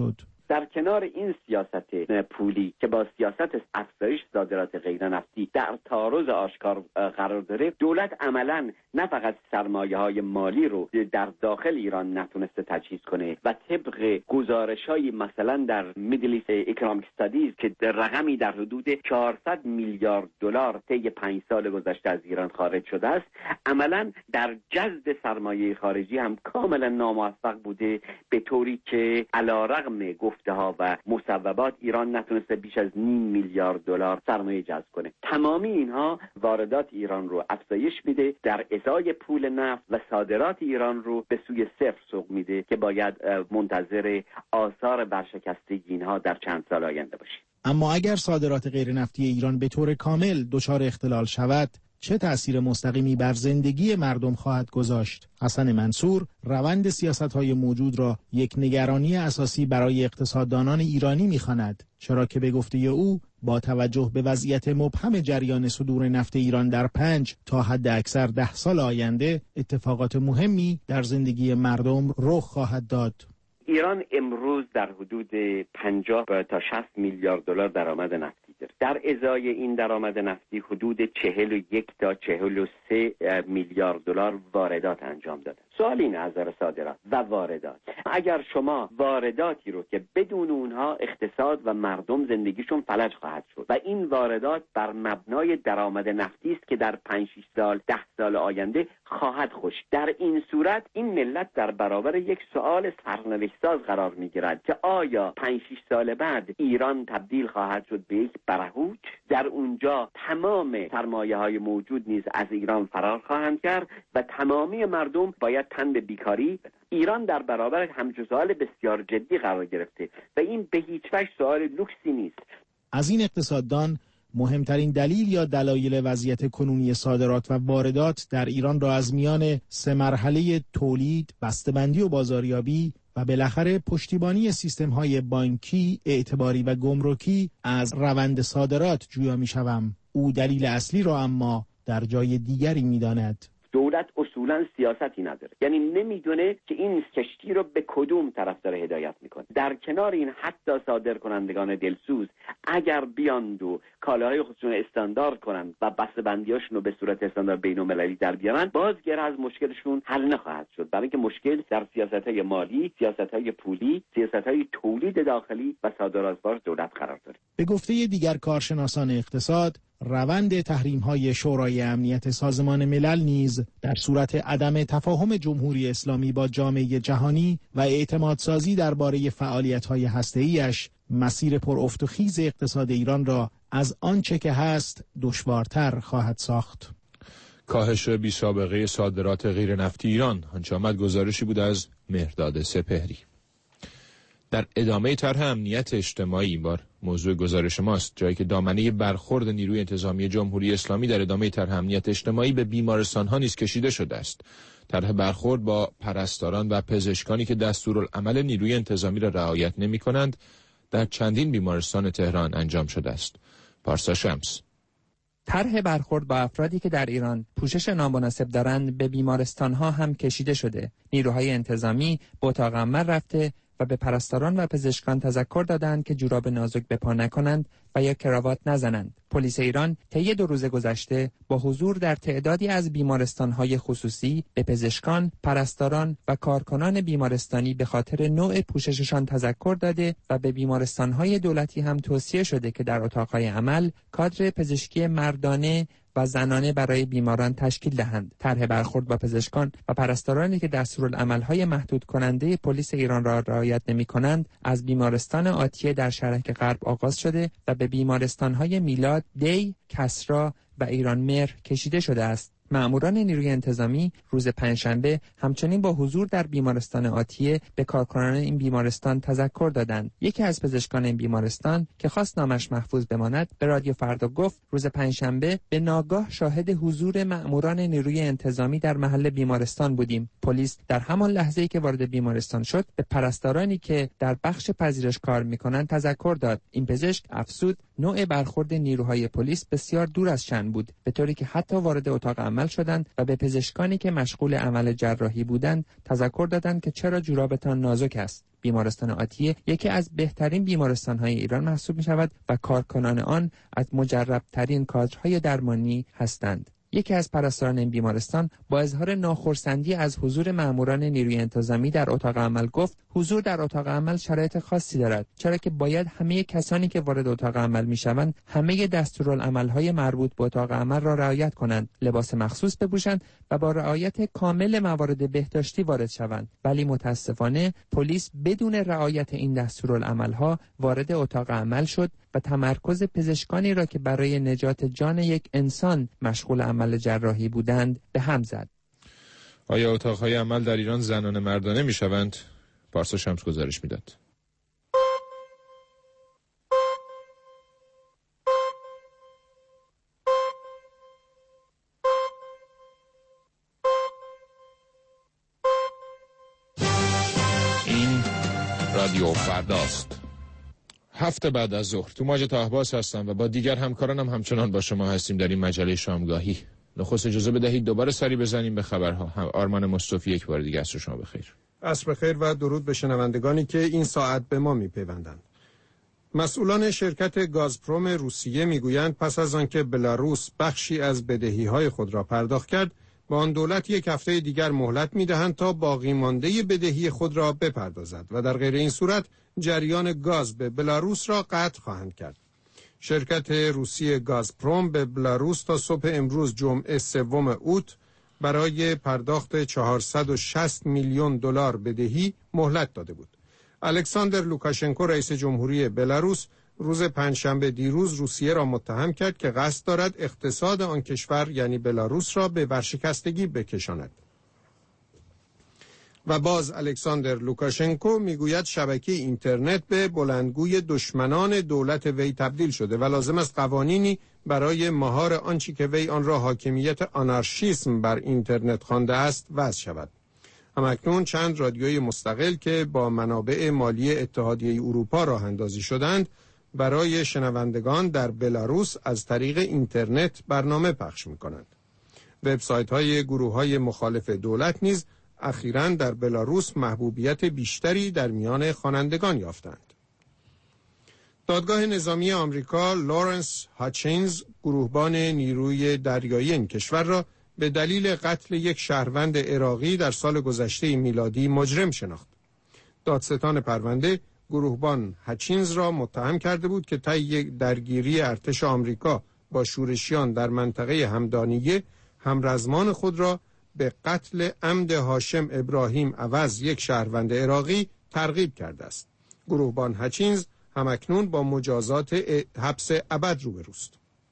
در کنار این سیاست پولی که با سیاست افزایش صادرات غیر نفتی در تعارض آشکار قرار داره، دولت عملاً نه فقط سرمایه‌های مالی رو در داخل ایران نتونسته تجهیز کنه و طبق گزارش‌های مثلا در میدل ایست اکونومیک استادیز که در رقمی در حدود چهارصد میلیارد دلار طی پنج سال گذشته از ایران خارج شده است، عملاً در جذب سرمایه خارجی هم کاملا ناموفق بوده، به طوری که علیرغم گفته‌ها و مصوبات ایران نتونسته بیش از نیم میلیارد دلار سرمایه جذب کنه. تمامی اینها واردات ایران رو افزایش میده، در ازای پول نفت و صادرات ایران رو به سوی صفر سوق میده که باید منتظر آثار برشکستگی اینها در چند سال آینده باشیم. اما اگر صادرات غیر نفتی ایران به طور کامل دچار اختلال شود، چه تأثیر مستقیمی بر زندگی مردم خواهد گذاشت؟ حسن منصور روند سیاست‌های موجود را یک نگرانی اساسی برای اقتصاددانان ایرانی می‌خواند، چرا که به گفته او با توجه به وضعیت مبهم جریان صدور نفت ایران در پنج تا حد اکثر ده سال آینده اتفاقات مهمی در زندگی مردم رخ خواهد داد. ایران امروز در حدود پنجاه تا شصت میلیارد دلار درآمد نفتی داره. در ازای این درآمد نفتی حدود چهل و یک تا چهل و سه میلیارد دلار واردات انجام داده. سوال این از نظر صادرات و واردات، اگر شما وارداتی رو که بدون اونها اقتصاد و مردم زندگیشون فلج خواهد شد و این واردات بر مبنای درآمد نفتی است که در پنج شش سال ده سال آینده خواهد خشک، در این صورت این ملت در برابر یک سوال سرنوشت‌ساز قرار می‌گیرد که آیا پنج شش سال بعد ایران تبدیل خواهد شد به یک برهوت؟ در اونجا تمام سرمایه‌های موجود نیز از ایران فرار خواهند کرد و تمامی مردم باید تن به بیکاری بدن. ایران در برابر همچین سوال بسیار جدی قرار گرفته و این به هیچ وجه سوال لوکسی نیست. از این اقتصاددان مهمترین دلیل یا دلایل وضعیت کنونی صادرات و واردات در ایران را از میان سه مرحله تولید، بسته‌بندی و بازاریابی و بالاخره پشتیبانی سیستم‌های بانکی، اعتباری و گمرکی از روند صادرات جویا می‌شوم. او دلیل اصلی را اما در جای دیگری می‌داند. دولت اصولا سیاستی نداره، یعنی نمیدونه که این کشتی رو به کدوم طرف داره هدایت میکنه. در کنار این حتی صادر کنندگان دلسوز اگر بیاند و کالاهای خودشون استاندارد کنند و بسته‌بندیاشون رو به صورت استاندارد بین‌المللی در بیارن، باز گره از مشکلشون حل نخواهد شد، برای اینکه مشکل در سیاست‌های مالی، سیاست‌های پولی، سیاست‌های تولید داخلی و صادرات دولت قرار داره. به گفته دیگر کارشناسان اقتصاد، روند تحریم‌های شورای امنیت سازمان ملل نیز در صورت عدم تفاهم جمهوری اسلامی با جامعه جهانی و اعتمادسازی درباره فعالیت‌های هسته‌ایش مسیر پر افت و خیز اقتصاد ایران را از آنچه که هست دشوارتر خواهد ساخت. کاهش بی‌سابقه صادرات غیر نفتی ایران، آنچه آمد گزارشی بود از مهرداد سپهری. در ادامه طرح امنیت اجتماعی بار موضوع گزارش ماست، جایی که دامنه برخورد نیروی انتظامی جمهوری اسلامی در ادامه طرح امنیت اجتماعی به بیمارستان‌ها نیز کشیده شده است. طرح برخورد با پرستاران و پزشکانی که دستورالعمل نیروی انتظامی را رعایت نمی‌کنند در چندین بیمارستان تهران انجام شده است. پارسا شمس. طرح برخورد با افرادی که در ایران پوشش نامناسب دارند به بیمارستان‌ها هم کشیده شده. نیروهای انتظامی به اتاق عمل رفته و به پرستاران و پزشکان تذکر دادند که جوراب نازک به پا نکنند و یا کراوات نزنند. پلیس ایران طی دو روز گذشته با حضور در تعدادی از بیمارستان‌های خصوصی به پزشکان، پرستاران و کارکنان بیمارستانی به خاطر نوع پوشششان تذکر داده و به بیمارستان‌های دولتی هم توصیه شده که در اتاق‌های عمل کادر پزشکی مردانه و زنانه برای بیماران تشکیل دهند. طرح برخورد با پزشکان و پرستارانی که دستورالعمل‌های محدود کننده پلیس ایران را رعایت نمی‌کنند از بیمارستان آتیه در شرق غرب آغاز شده و به بیمارستان‌های میلاد، دی، کسرا و ایران مهر کشیده شده است. مأموران نیروی انتظامی روز پنجشنبه همچنین با حضور در بیمارستان آتیه به کارکنان این بیمارستان تذکر دادند. یکی از پزشکان این بیمارستان که خواست نامش محفوظ بماند به رادیو فردا گفت روز پنجشنبه به ناگاه شاهد حضور مأموران نیروی انتظامی در محل بیمارستان بودیم. پلیس در همان لحظه‌ای که وارد بیمارستان شد به پرستارانی که در بخش پذیرش کار می‌کنند تذکر داد. این پزشک افسود نوع برخورد نیروهای پلیس بسیار دور از شأن بود، به طوری که حتی وارد اتاق عمل شدند و به پزشکانی که مشغول عمل جراحی بودند تذکر دادند که چرا جورابتان نازک است. بیمارستان آتیه یکی از بهترین بیمارستان‌های ایران محسوب می‌شود و کارکنان آن از مجرب‌ترین کادرهای درمانی هستند. یکی از پرستاران این بیمارستان با اظهار ناخرسندی از حضور ماموران نیروی انتظامی در اتاق عمل گفت حضور در اتاق عمل شرایط خاصی دارد، چرا که باید همه کسانی که وارد اتاق عمل میشوند همه دستورالعمل‌های مربوط به اتاق عمل را رعایت کنند، لباس مخصوص بپوشند و با رعایت کامل موارد بهداشتی وارد شوند. ولی متاسفانه پلیس بدون رعایت این دستورالعمل‌ها وارد اتاق عمل شد و تمرکز پزشکانی را که برای نجات جان یک انسان مشغول عمل جراحی بودند به هم زد. آیا اتاق‌های عمل در ایران زنانه مردانه می‌شوند؟ پارسا شمس گزارش می‌داد. این رادیو فرداست. هفته بعد از ظهر تو ماجد طاهباس هستم و با دیگر همکارانم همچنان با شما هستیم در این مجله شامگاهی. نخست اجازه بدهید دوباره سری بزنیم به خبرها. هم آرمان مصطفی یک بار دیگه عصر شما بخیر. عصر بخیر و درود به شنوندگانی که این ساعت به ما میپیوندند. مسئولان شرکت گازپروم روسیه میگویند پس از آنکه بلاروس بخشی از بدهی‌های خود را پرداخت کرد، با آن دولت یک هفته دیگر مهلت می‌دهند تا باقی مانده بدهی خود را بپردازد و در غیر این صورت جریان گاز به بلاروس را قطع خواهند کرد. شرکت روسی گازپروم به بلاروس تا صبح امروز جمعه سوم اوت برای پرداخت چهارصد و شصت میلیون دلار بدهی مهلت داده بود. الکساندر لوکاشنکو رئیس جمهوری بلاروس روز پنجشنبه دیروز روسیه را متهم کرد که قصد دارد اقتصاد آن کشور یعنی بلاروس را به ورشکستگی بکشاند. و باز الکساندر لوکاشنکو میگوید شبکه اینترنت به بلندگوی دشمنان دولت وی تبدیل شده و لازم است قوانینی برای مهار آنچه که وی آن را حاکمیت آنارشیسم بر اینترنت خوانده است وضع شود. همکنون چند رادیوی مستقل که با منابع مالی اتحادیه اروپا راه اندازی شدند برای شنوندگان در بلاروس از طریق اینترنت برنامه پخش می‌کنند. وبسایت‌های گروه‌های مخالف دولت نیز اخیراً در بلاروس محبوبیت بیشتری در میان خوانندگان یافتند. دادگاه نظامی آمریکا لورنس هاچینز گروهبان نیروی دریایی این کشور را به دلیل قتل یک شهروند عراقی در سال گذشته میلادی مجرم شناخت. دادستان پرونده گروهبان هاچینز را متهم کرده بود که طی یک درگیری ارتش آمریکا با شورشیان در منطقه همدانیه همرزمان خود را به قتل عمد هاشم ابراهیم عوض یک شهروند عراقی ترغیب کرده است. گروهبان هاچینز همکنون با مجازات حبس ابد روبروست.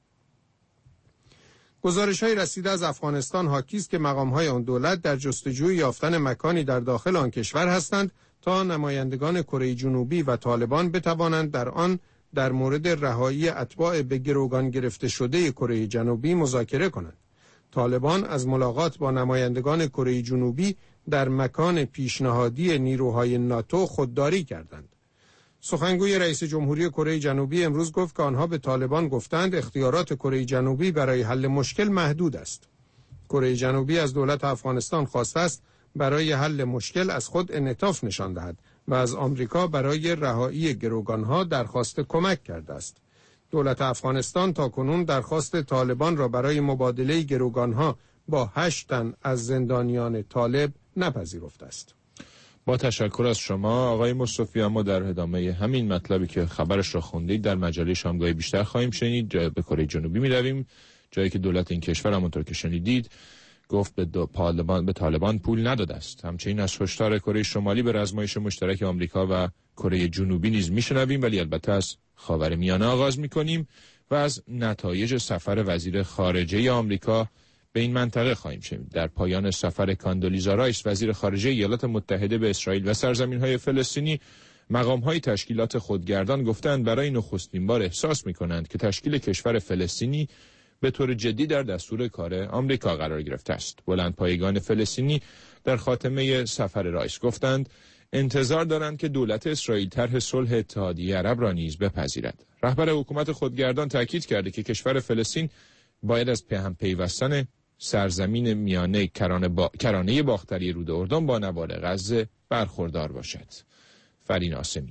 گزارش‌های رسیده از افغانستان حاکی است که مقام‌های آن دولت در جستجوی یافتن مکانی در داخل آن کشور هستند تا نمایندگان کره جنوبی و طالبان بتوانند در آن در مورد رهایی اتباع به گروگان گرفته شده کره جنوبی مذاکره کنند. طالبان از ملاقات با نمایندگان کره جنوبی در مکان پیشنهادی نیروهای ناتو خودداری کردند. سخنگوی رئیس جمهوری کره جنوبی امروز گفت که آنها به طالبان گفتند اختیارات کره جنوبی برای حل مشکل محدود است. کره جنوبی از دولت افغانستان خواسته است برای حل مشکل از خود انعطاف نشان دهد و از آمریکا برای رهایی گروگانها درخواست کمک کرده است. دولت افغانستان تاکنون درخواست طالبان را برای مبادله گروگانها با هشت تن از زندانیان طالب نپذیرفته است. با تشکر از شما آقای مصطفی. اما در ادامه همین مطلبی که خبرش را خوندید در مجله شامگاهی بیشتر خواهیم شنید. به کره جنوبی می رویم، جایی که دولت این کشور همونطور که شنیدید گفت به طالبان به طالبان پول نداده است. همچنین از هشدار کره شمالی به رزمایش مشترک آمریکا و کره جنوبی نیز میشنویم، ولی البته از خاورمیانه آغاز میکنیم و از نتایج سفر وزیر خارجه آمریکا به این منطقه خواهیم شنید. در پایان سفر کاندولیزا رایس وزیر خارجه ایالات متحده به اسرائیل و سرزمین‌های فلسطینی، مقام‌های تشکیلات خودگردان گفتند برای نخستین بار احساس می‌کنند که تشکیل کشور فلسطینی به طور جدی در دستور کار آمریکا قرار گرفته است. بلندپایگان فلسطینی در خاتمه سفر رایس گفتند انتظار دارند که دولت اسرائیل طرح صلح اتحادیه عرب را نیز بپذیرد. رهبر حکومت خودگردان تاکید کرده که کشور فلسطین باید از هم پیوستن سرزمین میانه کرانه, با... کرانه باختری رود اردن با نوار غزه برخوردار باشد. فرین آسمی.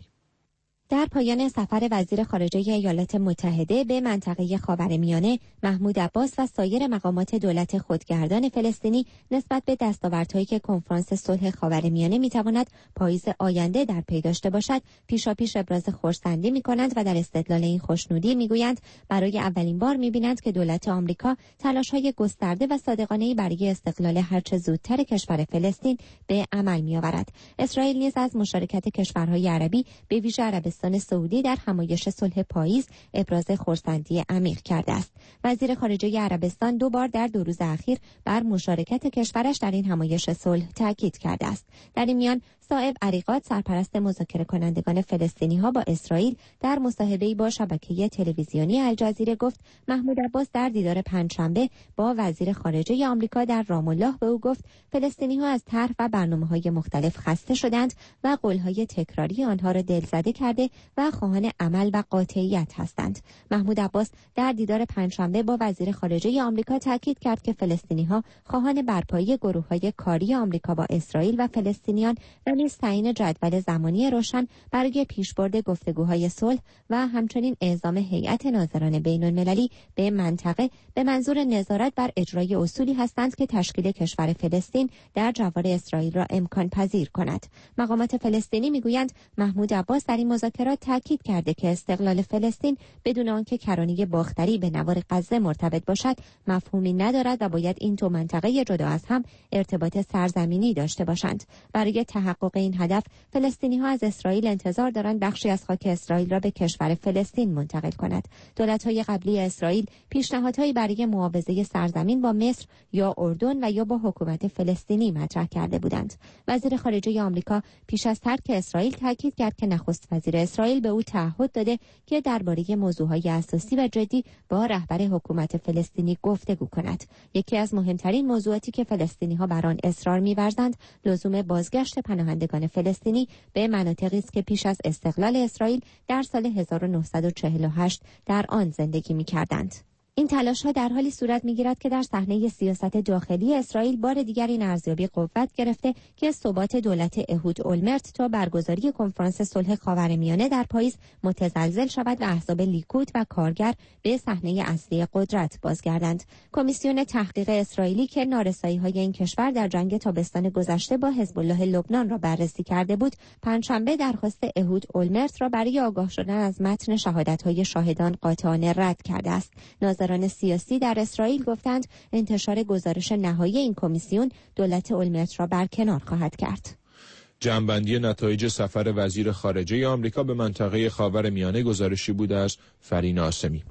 در پایان سفر وزیر خارجه ایالات متحده به منطقه خاورمیانه، محمود عباس و سایر مقامات دولت خودگردان فلسطینی نسبت به دستاوردهایی که کنفرانس صلح خاورمیانه میتواند پاییز آینده در پی داشته باشد، پیشاپیش ابراز خرسندی میکنند و در استدلال این خوشنودی میگویند برای اولین بار میبینند که دولت آمریکا تلاش‌های گسترده و صادقانه‌ای برای استقلال هرچه زودتر کشور فلسطین به عمل میآورد. اسرائیل نیز از مشارکت کشورهای عربی به ویژه عربستان سعودی در همایش صلح پاییز ابراز خرسندی عمیق کرده است. وزیر خارجه عربستان دو بار در دو روز اخیر بر مشارکت کشورش در این همایش صلح تاکید کرده است. در این میان صائب عریقات، سرپرست مذاکره کنندگان فلسطینی ها با اسرائیل، در مصاحبه‌ای با شبکه تلویزیونی الجزیره گفت محمود عباس در دیدار پنجشنبه با وزیر خارجه آمریکا در رام الله به او گفت فلسطینی ها از طرح و برنامه‌های مختلف خسته شدند و قول‌های تکراری آنها را دلزده کرده و خواهان عمل و قاطعیت هستند. محمود عباس در دیدار پنجشنبه با وزیر خارجه آمریکا تاکید کرد که فلسطینی ها خواهان برپایی گروه‌های کاری آمریکا با اسرائیل و فلسطینیان و نیز تعیین جدول زمانی روشن برای پیشبرد گفتگوهای صلح و همچنین اعزام هیئت ناظران بین‌المللی به منطقه به منظور نظارت بر اجرای اصولی هستند که تشکیل کشور فلسطین در جوار اسرائیل را امکان پذیر کند. مقامات فلسطینی میگویند محمود عباس در این مذاکرات تاکید کرده که استقلال فلسطین بدون آنکه کرانه باختری به نوار غزه مرتبط باشد مفهومی ندارد و باید این دو منطقه جدا از هم ارتباط سرزمینی داشته باشند. برای تحقق این هدف فلسطینی ها از اسرائیل انتظار دارند بخشی از خاک اسرائیل را به کشور فلسطین منتقل کند. دولت‌های قبلی اسرائیل پیشنهادهایی برای معاوضه سرزمین با مصر یا اردن و یا با حکومت فلسطینی مطرح کرده بودند. وزیر خارجه آمریکا پیش از ترک اسرائیل تاکید کرد که نخست وزیر اسرائیل به او تعهد داده که درباره موضوعهای اساسی و جدی با رهبر حکومت فلسطینی گفتگو کند. یکی از مهمترین موضوعاتی که فلسطینی‌ها بر آن اصرار می‌ورزند لزوم بازگشت پناهندگان فلسطینی به مناطقی است که پیش از استقلال اسرائیل در سال هزار و نهصد و چهل و هشت در آن زندگی می‌کردند. این تلاش‌ها در حالی صورت می‌گیرد که در صحنه سیاست داخلی اسرائیل بار دیگر این ارزیابی قوت گرفته که ثبات دولت اهود اولمرت تا برگزاری کنفرانس صلح خاورمیانه در پاییز متزلزل شود و احزاب لیکود و کارگر به صحنه اصلی قدرت بازگردند. کمیسیون تحقیق اسرائیلی که نارسایی‌های این کشور در جنگ تابستان گذشته با حزب الله لبنان را بررسی کرده بود، پنجشنبه درخواست اهود اولمرت را برای آگاه شدن از متن شهادت‌های شاهدان قاطعانه رد کرده است. ناظران سیاسی در اسرائیل گفتند انتشار گزارش نهایی این کمیسیون دولت اولمرت را برکنار خواهد کرد. جمع‌بندی نتایج سفر وزیر خارجه آمریکا به منطقه خاورمیانه گزارشی بود از فرین آسمی.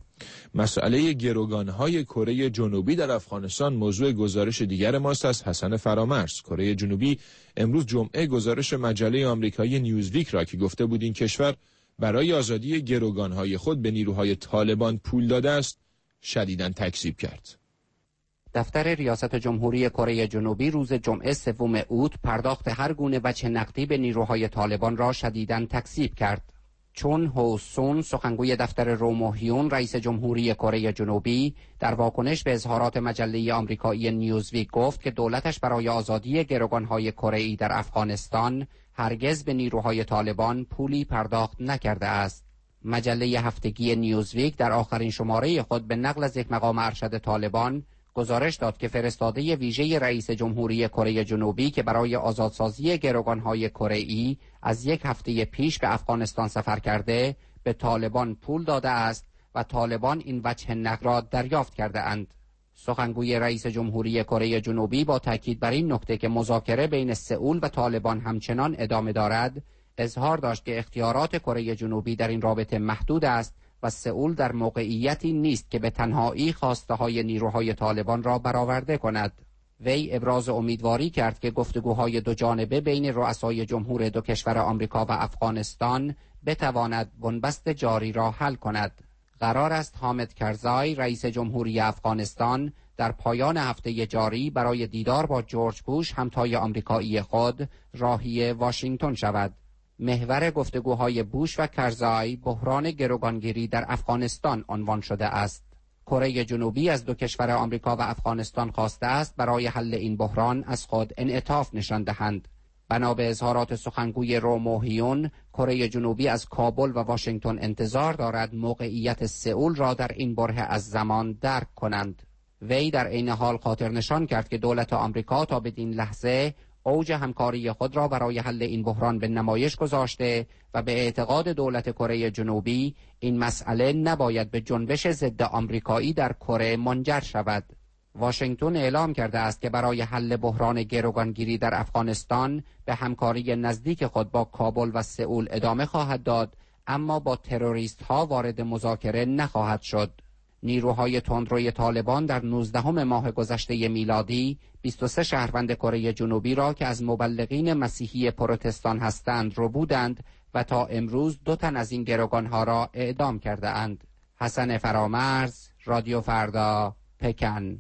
مسئله گروگان‌های کره جنوبی در افغانستان موضوع گزارش دیگر ماست از حسن فرامرز. کره جنوبی امروز جمعه گزارش مجله آمریکایی نیوزویک را که گفته بود این کشور برای آزادی گروگان‌های خود به نیروهای طالبان پول داده است شدیداً تکذیب کرد. دفتر ریاست جمهوری کره جنوبی روز جمعه سوم اوت پرداخت هر گونه وجه نقدی به نیروهای طالبان را شدیداً تکذیب کرد. چون هو سون سخنگوی دفتر روموهیون رئیس جمهوری کره جنوبی در واکنش به اظهارات مجله آمریکایی نیوزویک گفت که دولتش برای آزادی گروگان‌های کره‌ای در افغانستان هرگز به نیروهای طالبان پولی پرداخت نکرده است. مجله هفتگی نیوزویک در آخرین شماره خود به نقل از یک مقام ارشد طالبان گزارش داد که فرستاده ویژه رئیس جمهوری کره جنوبی که برای آزادسازی گروگان‌های کره‌ای از یک هفته پیش به افغانستان سفر کرده به طالبان پول داده است و طالبان این وجه نقد را دریافت کرده اند. سخنگوی رئیس جمهوری کره جنوبی با تاکید بر این نکته که مذاکره بین سئول و طالبان همچنان ادامه دارد اظهار داشت که اختیارات کره جنوبی در این رابطه محدود است و سئول در موقعیتی نیست که به تنهایی خواسته های نیروهای طالبان را برآورده کند. وی ابراز امیدواری کرد که گفتگوهای دو جانبه بین رؤسای جمهور دو کشور آمریکا و افغانستان بتواند بنبست جاری را حل کند. قرار است حامد کرزای رئیس جمهوری افغانستان در پایان هفته جاری برای دیدار با جورج بوش همتای آمریکایی خود راهی واشنگتن شود. محور گفتگوهای بوش و کرزای بحران گروگانگیری در افغانستان عنوان شده است. کره جنوبی از دو کشور آمریکا و افغانستان خواسته است برای حل این بحران از خود انعطاف نشان دهند. بنا به اظهارات سخنگوی رو moo hyun، کره جنوبی از کابل و واشنگتن انتظار دارد موقعیت سئول را در این بره از زمان درک کنند. وی در عین حال خاطر نشان کرد که دولت آمریکا تا بدین لحظه اوج همکاری خود را برای حل این بحران به نمایش گذاشته و به اعتقاد دولت کره جنوبی این مسئله نباید به جنبش ضد آمریکایی در کره منجر شود. واشنگتن اعلام کرده است که برای حل بحران گروگانگیری در افغانستان به همکاری نزدیک خود با کابل و سئول ادامه خواهد داد، اما با تروریست ها وارد مذاکره نخواهد شد. نیروهای تندروی طالبان در نوزدهم ماه گذشته میلادی بیست و سه شهروند کره جنوبی را که از مبلغین مسیحی پروتستان هستند رو بودند و تا امروز دو تن از این گروگانها را اعدام کرده اند. حسن فرامرز، رادیو فردا، پکن.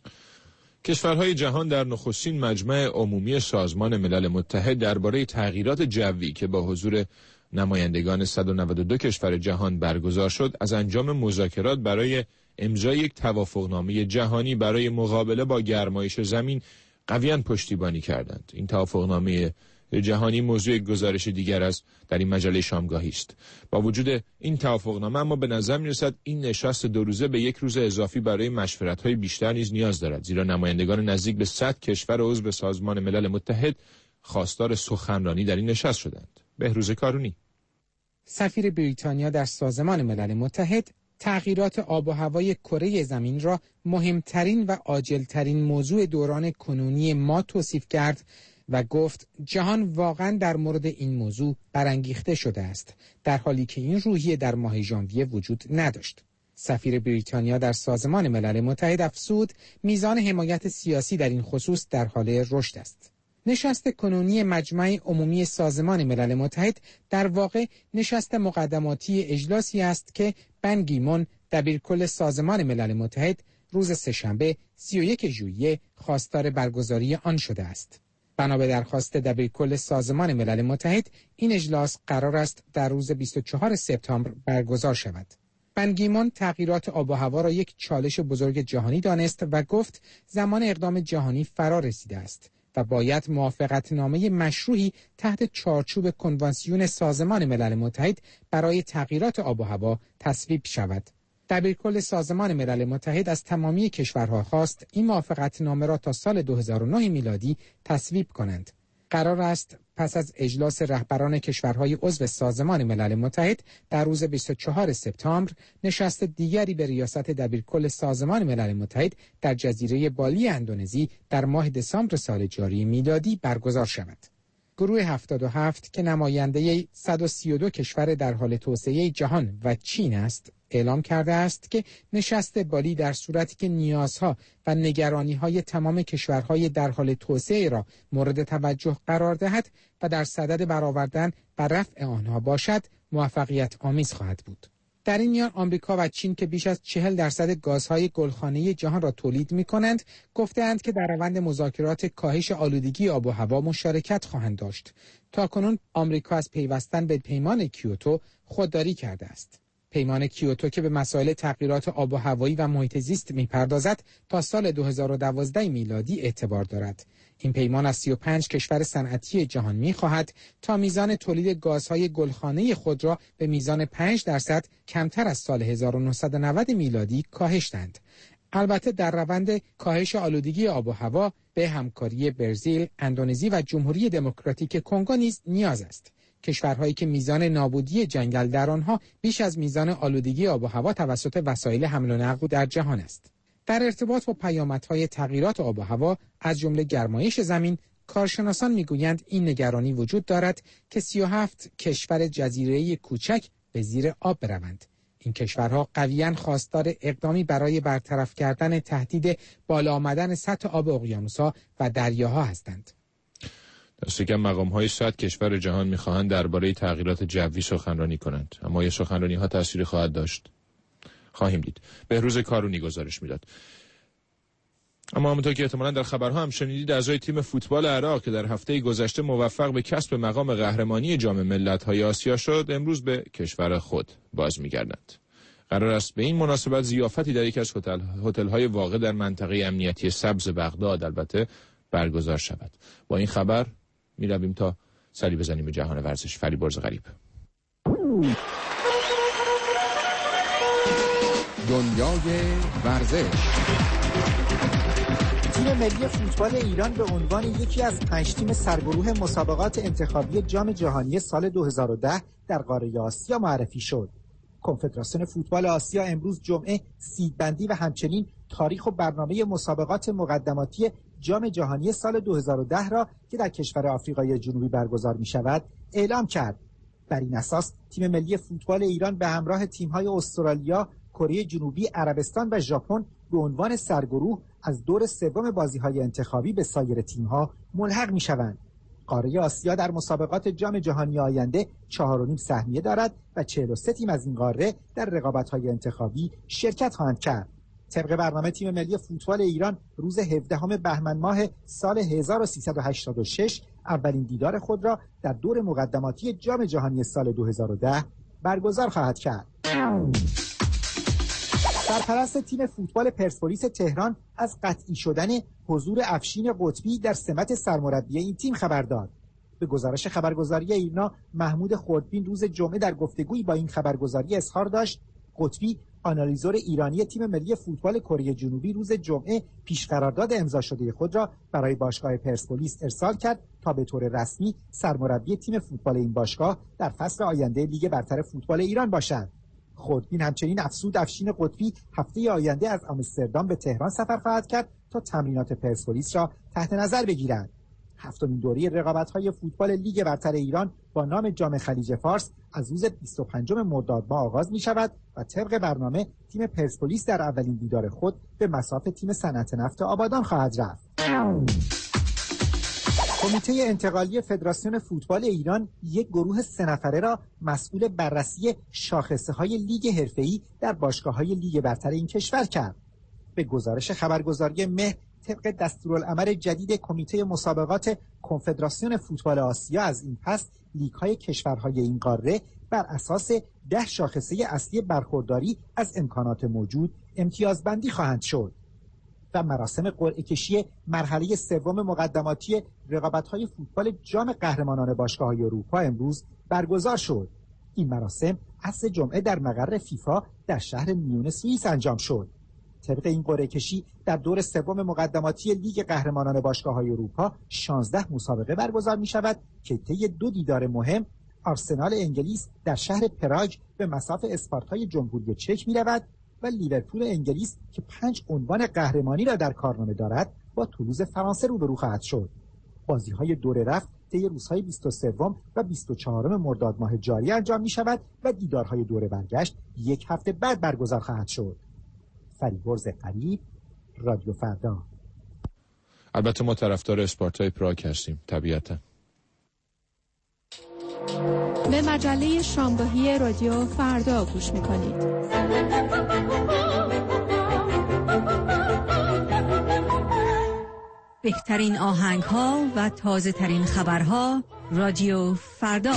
کشورهای جهان در نخستین مجمع عمومی سازمان ملل متحد درباره تغییرات جوی که با حضور نمایندگان صد و نود و دو کشور جهان برگزار شد، از انجام مذاکرات برای امضای یک توافقنامه جهانی برای مقابله با گرمایش زمین قویاً پشتیبانی کردند. این توافقنامه جهانی موضوع گزارش دیگر از در این مجله شامگاهی است. با وجود این توافقنامه اما به نظر می‌رسد این نشست دو روزه به یک روز اضافی برای مشورت‌های بیشتر نیز نیاز دارد، زیرا نمایندگان نزدیک به صد کشور عضو سازمان ملل متحد خواستار سخنرانی در این نشست شدند. بهروز کارونی، سفیر بریتانیا در سازمان ملل متحد، تغییرات آب و هوای کره زمین را مهمترین و عاجلترین موضوع دوران کنونی ما توصیف کرد و گفت جهان واقعا در مورد این موضوع برانگیخته شده است، در حالی که این روحیه در ماه ژانویه وجود نداشت. سفیر بریتانیا در سازمان ملل متحد افزود میزان حمایت سیاسی در این خصوص در حال رشد است. نشست کنونی مجمع عمومی سازمان ملل متحد در واقع نشست مقدماتی اجلاسی است که بن کی مون، دبیرکل سازمان ملل متحد، روز سه‌شنبه سی و یک ژوئیه خواستار برگزاری آن شده است. بنا به درخواست دبیرکل سازمان ملل متحد، این اجلاس قرار است در روز بیست و چهارم سپتامبر برگزار شود. بن کی مون تغییرات آب و هوا را یک چالش بزرگ جهانی دانست و گفت زمان اقدام جهانی فرا رسیده است و باید موافقتنامه مشروعی تحت چارچوب کنوانسیون سازمان ملل متحد برای تغییرات آب و هوا تصویب شود. دبیرکل سازمان ملل متحد از تمامی کشورها خواست این موافقتنامه را تا سال دو هزار و نه میلادی تصویب کنند. قرار است پس از اجلاس رهبران کشورهای عضو سازمان ملل متحد در روز بیست و چهارم سپتامبر نشست دیگری به ریاست دبیرکل سازمان ملل متحد در جزیره بالی اندونزی در ماه دسامبر سال جاری میلادی برگزار شود. گروه هفتاد و هفت که نماینده صد و سی و دو کشور در حال توسعه جهان و چین است، اعلام کرده است که نشست بالی در صورتی که نیازها و نگرانی‌های تمام کشورهای در حال توسعه را مورد توجه قرار دهد و در صدد برآوردن بر رفع آنها باشد، موفقیت آمیز خواهد بود. در این میان آمریکا و چین که بیش از چهل درصد گازهای گلخانه‌ای جهان را تولید می‌کنند، گفته‌اند که در روند مذاکرات کاهش آلودگی آب و هوا مشارکت خواهند داشت. تاکنون آمریکا از پیوستن به پیمان کیوتو خودداری کرده است. پیمان کیوتو که به مسائل تغییرات آب و هوایی و محیط زیست می‌پردازد، تا سال دو هزار و دوازده میلادی اعتبار دارد. این پیمان از سی و پنج کشور صنعتی جهان می‌خواهد تا میزان تولید گازهای گلخانه‌ای خود را به میزان پنج درصد کمتر از سال هزار و نهصد و نود میلادی کاهش دهند. البته در روند کاهش آلودگی آب و هوا به همکاری برزیل، اندونزی و جمهوری دموکراتیک کنگو نیز نیاز است. کشورهایی که میزان نابودی جنگل در آنها بیش از میزان آلودگی آب و هوا توسط وسایل حمل و نقل در جهان است. در ارتباط با پیامدهای تغییرات آب و هوا از جمله گرمایش زمین، کارشناسان میگویند این نگرانی وجود دارد که سی و هفت کشور جزیره‌ای کوچک به زیر آب بروند. این کشورها قویاً خواستار اقدامی برای برطرف کردن تهدید بالا آمدن سطح آب اقیانوس‌ها و دریاها هستند. دست کم مقام‌های صد کشور جهان می‌خواهند درباره تغییرات جوی سخنرانی کنند، اما این سخنرانی‌ها تأثیری خواهد داشت. خواهیم دید. بهروز کارونی گزارش میداد. اما همونطور که احتمالاً در خبرها هم شنیدید، اعضای تیم فوتبال عراق که در هفته گذشته موفق به کسب مقام قهرمانی جام ملت‌های آسیا شد، امروز به کشور خود باز می‌گردند. قرار است به این مناسبت ضیافتی در یکی از هتل هتل‌های واقع در منطقه امنیتی سبز بغداد البته برگزار شود. با این خبر می‌رویم تا سری بزنیم به جهان ورزش. فریبرز غریب. دنیای ورزش. تیم ملی فوتبال ایران به عنوان یکی از پنج تیم سرگروه مسابقات انتخابی جام جهانی سال دو هزار و ده در قاره آسیا معرفی شد. کنفدراسیون فوتبال آسیا امروز جمعه سیدبندی و همچنین تاریخ و برنامه مسابقات مقدماتی جام جهانی سال دو هزار و ده را که در کشور آفریقای جنوبی برگزار می شود اعلام کرد. بر این اساس تیم ملی فوتبال ایران به همراه تیم‌های استرالیا، کره جنوبی، عربستان و ژاپن به عنوان سرگروه از دور سوم بازی‌های انتخابی به سایر تیم‌ها ملحق می‌شوند. قاره آسیا در مسابقات جام جهانی آینده چهار و نیم سهمیه دارد و چهل و سه تیم از این قاره در رقابت‌های انتخابی شرکت خواهند کرد. طبق برنامه تیم ملی فوتبال ایران روز هفدهم بهمن ماه سال هزار و سیصد و هشتاد و شش اولین دیدار خود را در دور مقدماتی جام جهانی سال دو هزار و ده برگزار خواهد کرد. سرپرست تیم فوتبال پرسپولیس تهران از قطعی شدن حضور افشین قطبی در سمت سرمربی این تیم خبر داد. به گزارش خبرگزاری ایرنا، محمود خردبین روز جمعه در گفتگویی با این خبرگزاری اظهار داشت قطبی، آنالیزور ایرانی تیم ملی فوتبال کره جنوبی، روز جمعه پیش قرارداد امضا شده خود را برای باشگاه پرسپولیس ارسال کرد تا به طور رسمی سرمربی تیم فوتبال این باشگاه در فصل آینده لیگ برتر فوتبال ایران باشد. خودبین همچنین افزود افشین قطبی هفته آینده از آمستردام به تهران سفر خواهد کرد تا تمرینات پرسپولیس را تحت نظر بگیرد. هفتمین دوره رقابت‌های فوتبال لیگ برتر ایران با نام جام خلیج فارس از روز بیست و پنجم مرداد ماه آغاز می‌شود و طبق برنامه تیم پرسپولیس در اولین دیدار خود به مصاف تیم صنعت نفت آبادان خواهد رفت. کمیته انتقالی فدراسیون فوتبال ایران یک گروه سه نفره را مسئول بررسی شاخصه‌های لیگ حرفه‌ای در باشگاه‌های لیگ برتر این کشور کرد. به گزارش خبرگزاری مهر، طبق دستورالعمل جدید کمیته مسابقات کنفدراسیون فوتبال آسیا از این پس لیگ‌های کشورهای این قاره بر اساس ده شاخصه اصلی برخورداری از امکانات موجود امتیازبندی خواهند شد و مراسم قرعه کشی مرحله سوم مقدماتی رقابت‌های فوتبال جام قهرمانان باشگاه‌های اروپا امروز برگزار شد. این مراسم عصر جمعه در مقر فیفا در شهر میون سوئیس انجام شد. طبق این قرعه کشی در دور سوم مقدماتی لیگ قهرمانان باشگاه‌های اروپا شانزده مسابقه برگزار می‌شود که طی دو دیدار مهم آرسنال انگلیس در شهر پراگ به مصاف اسپارتای جمهوری چک می‌رود و لیورپول انگلیس که پنج عنوان قهرمانی را در کارنامه دارد با تولوز فرانسه روبرو خواهد شد. بازی‌های دور رفت طی روزهای بیست و سه و بیست و چهار مرداد ماه جاری انجام می‌شود و دیدارهای دور برگشت یک هفته بعد برگزار خواهد شد. فریبرز غریب، رادیو فردا. البته ما طرفدار اسپارتای پراگ هستیم طبیعتا. به مجله شامگاهی رادیو فردا گوش میکنید. بهترین آهنگ ها و تازه ترین خبرها رادیو فردا.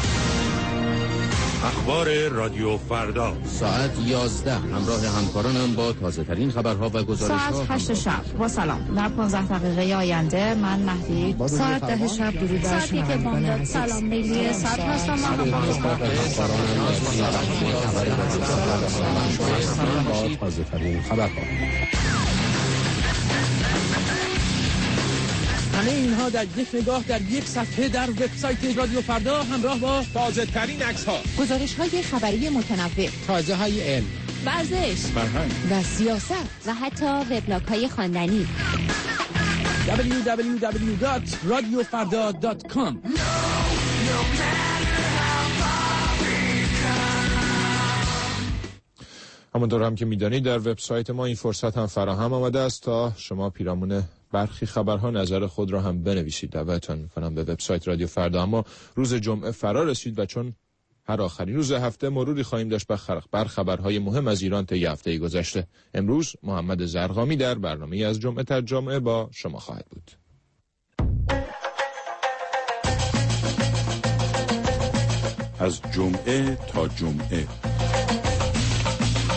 اخبار رادیو فردا ساعت یازده همراه همکارانم با تازه ترین خبرها و گزارش‌ها. ساعت هشت شب با سلام. در پانزده دقیقه آینده من مهدی. ساعت ده شب درود بر شما. سلام لیلی. ساعت هستم با تازه ترین خبرها. همه اینها در یک نگاه در یک صفحه در وبسایت رادیو فردا همراه با تازه ترین عکس ها، گزارش های خبری متنوع، تازه های علم، ورزش، فرهنگ و سیاست و حتی وبلاگ های خواندنی. دبلیو دبلیو دبلیو دات رادیو فردا دات کام. همونطور هم که میدانید در وبسایت ما این فرصت هم فراهم آمده است تا شما پیرامون برخی خبرها نظر خود را هم بنویسید. دعوتتان میکنم به وبسایت رادیو فردا. اما روز جمعه فرا رسید و چون هر آخرین روز هفته مروری خواهیم داشت بر خبرهای مهم از ایران طی هفته گذشته. امروز محمد زرقامی در برنامه از جمعه تا جمعه با شما خواهد بود. از جمعه تا جمعه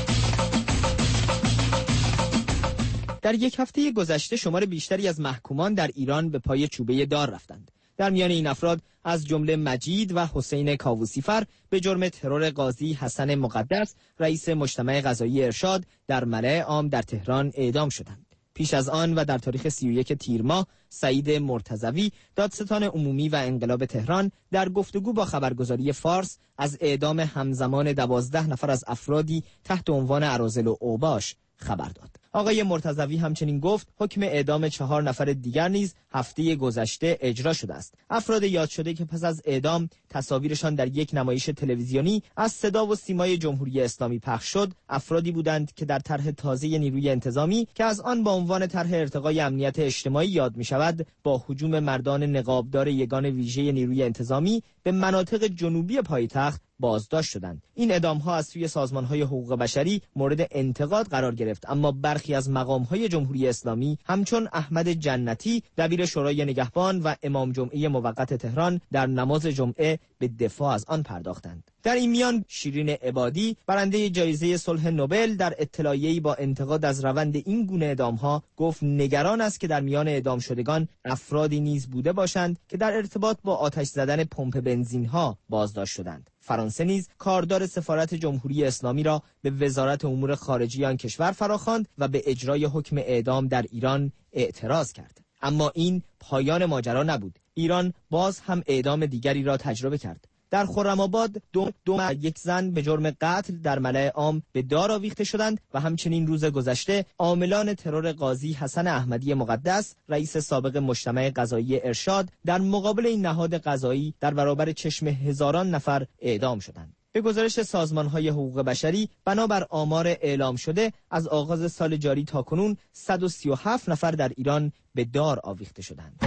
در یک هفته گذشته شمار بیشتری از محکومان در ایران به پای چوبه دار رفتند. در میان این افراد از جمله مجید و حسین کاووسیفر به جرم ترور قاضی حسن مقدس رئیس مجتمع قضایی ارشاد در ملأ عام در تهران اعدام شدند. پیش از آن و در تاریخ سی و یک تیر ماه سعید مرتضوی دادستان عمومی و انقلاب تهران در گفتگو با خبرگزاری فارس از اعدام همزمان دوازده نفر از افرادی تحت عنوان اراذل و اوباش خبر داد. آقای مرتضوی همچنین گفت حکم اعدام چهار نفر دیگر نیز هفته گذشته اجرا شده است. افراد یاد شده که پس از اعدام تصاویرشان در یک نمایش تلویزیونی از صدا و سیمای جمهوری اسلامی پخش شد، افرادی بودند که در طرح تازه نیروی انتظامی که از آن با عنوان طرح ارتقای امنیت اجتماعی یاد می شود، با هجوم مردان نقابدار یگان ویژه نیروی انتظامی به مناطق جنوبی پایتخت بازداشت شدند. این اعدام‌ها از سوی سازمان‌های حقوق بشری مورد انتقاد قرار گرفت، اما برخی از مقام‌های جمهوری اسلامی همچون احمد جنتی دبیر شورای نگهبان و امام جمعه موقت تهران در نماز جمعه به دفاع از آن پرداختند. در این میان شیرین عبادی برنده جایزه صلح نوبل در اطلاعیه‌ای با انتقاد از روند این گونه اعدام‌ها گفت نگران است که در میان اعدام شدگان افرادی نیز بوده باشند که در ارتباط با آتش زدن پمپ بنزین‌ها بازداشت شدند. فرانسه نیز کاردار سفارت جمهوری اسلامی را به وزارت امور خارجه آن کشور فراخواند و به اجرای حکم اعدام در ایران اعتراض کرد. اما این پایان ماجرا نبود. ایران باز هم اعدام دیگری را تجربه کرد. در خرم‌آباد دو, دو یک زن به جرم قتل در ملأ عام به دار آویخته شدند و همچنین روز گذشته عاملان ترور قاضی حسن احمدی مقدس رئیس سابق مجتمع قضایی ارشاد در مقابل این نهاد قضایی در برابر چشم هزاران نفر اعدام شدند. به گزارش سازمان‌های حقوق بشری بنابر آمار اعلام شده از آغاز سال جاری تاکنون صد و سی و هفت نفر در ایران به دار آویخته شدند.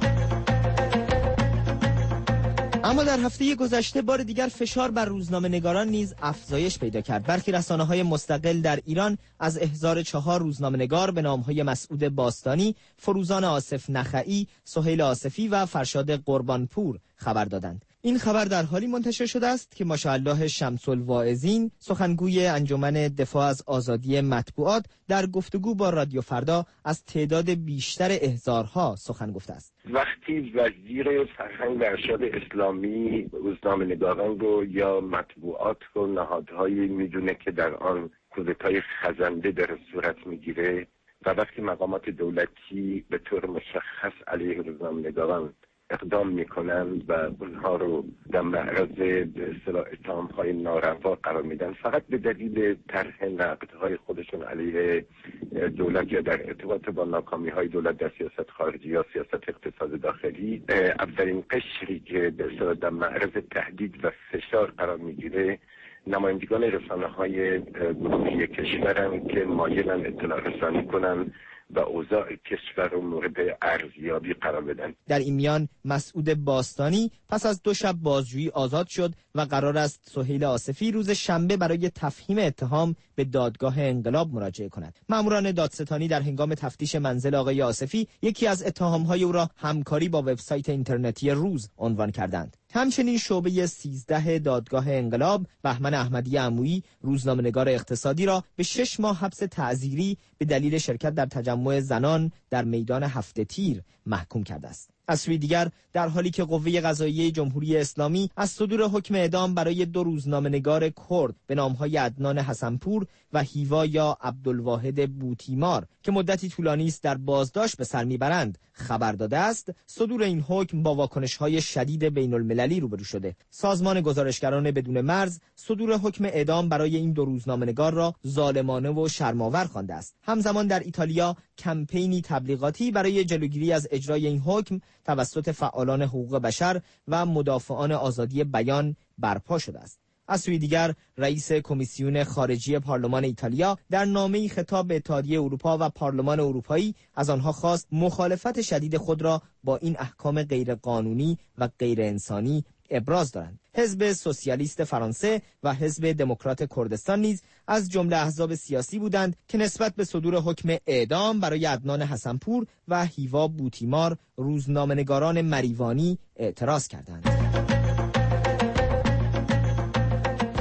اما در هفته گذشته بار دیگر فشار بر روزنامه‌نگاران نیز افزایش پیدا کرد. برخی رسانه‌های مستقل در ایران از احضار چهار روزنامه‌نگار به نام‌های مسعود باستانی، فروزان آصف نخعی، سهیل آصفی و فرشاد قربانپور خبر دادند. این خبر در حالی منتشر شده است که ماشاءالله شمس الواعظین سخنگوی انجمن دفاع از آزادی مطبوعات در گفتگو با رادیو فردا از تعداد بیشتر احضارها سخن گفته است. وقتی وزیر فرهنگ و ارشاد اسلامی روزنامه‌نگاران رو یا مطبوعات رو نهادهایی میدونه که در آن کودتای خزنده در صورت میگیره و وقتی مقامات دولتی به طور مشخص علیه روزنامه‌نگاران اقدام میکنن و اونها رو در معرض به اصطلاح اتهام‌های ناروا قرار میدن فقط به دلیل طرح نقدهای خودشون علیه دولت یا در ارتباط با ناکامی‌های دولت در سیاست خارجی یا سیاست اقتصاد داخلی، اولین قشری که به اصطلاح در معرض تهدید و فشار قرار میگیره نمایندگان رسانه‌های گروهی کشورن که مایلن اطلاع رسانی کنن و اوضاع کشور رو مورد ارزیابی قرار بدن. در این میان مسعود باستانی پس از دو شب بازجویی آزاد شد و قرار است سهیل آصفی روز شنبه برای تفهیم اتهام به دادگاه انقلاب مراجعه کند. ماموران دادستانی در هنگام تفتیش منزل آقای آصفی یکی از اتهام‌های او را همکاری با وبسایت اینترنتی روز عنوان کردند. همچنین شعبه سیزده دادگاه انقلاب بهمن احمدی عمویی روزنامه‌نگار اقتصادی را به شش ماه حبس تعزیری به دلیل شرکت در تجمع زنان در میدان هفته تیر محکوم کرده است. از سوی دیگر در حالی که قوه قضاییه جمهوری اسلامی از صدور حکم اعدام برای دو روزنامه‌نگار کرد به نام‌های عدنان حسنپور و هیوا یا عبدالواحد بوتیمار که مدتی طولانی است در بازداشت به سر میبرند خبر داده است، صدور این حکم با واکنش‌های شدید بین‌المللی روبرو شده. سازمان گزارشگران بدون مرز صدور حکم اعدام برای این دو روزنامه‌نگار را ظالمانه و شرم‌آور خوانده است. همزمان در ایتالیا کمپینی تبلیغاتی برای جلوگیری از اجرای این حکم توسط فعالان حقوق بشر و مدافعان آزادی بیان برپا شده است. از سوی دیگر رئیس کمیسیون خارجی پارلمان ایتالیا در نامه‌ای خطاب به اتحادیه اروپا و پارلمان اروپایی از آنها خواست مخالفت شدید خود را با این احکام غیرقانونی و غیر انسانی ابراز دارند. حزب سوسیالیست فرانسه و حزب دموکرات کردستان نیز از جمله احزاب سیاسی بودند که نسبت به صدور حکم اعدام برای عدنان حسنپور و هیوا بوتیمار روزنامه‌نگاران مریوانی اعتراض کردند.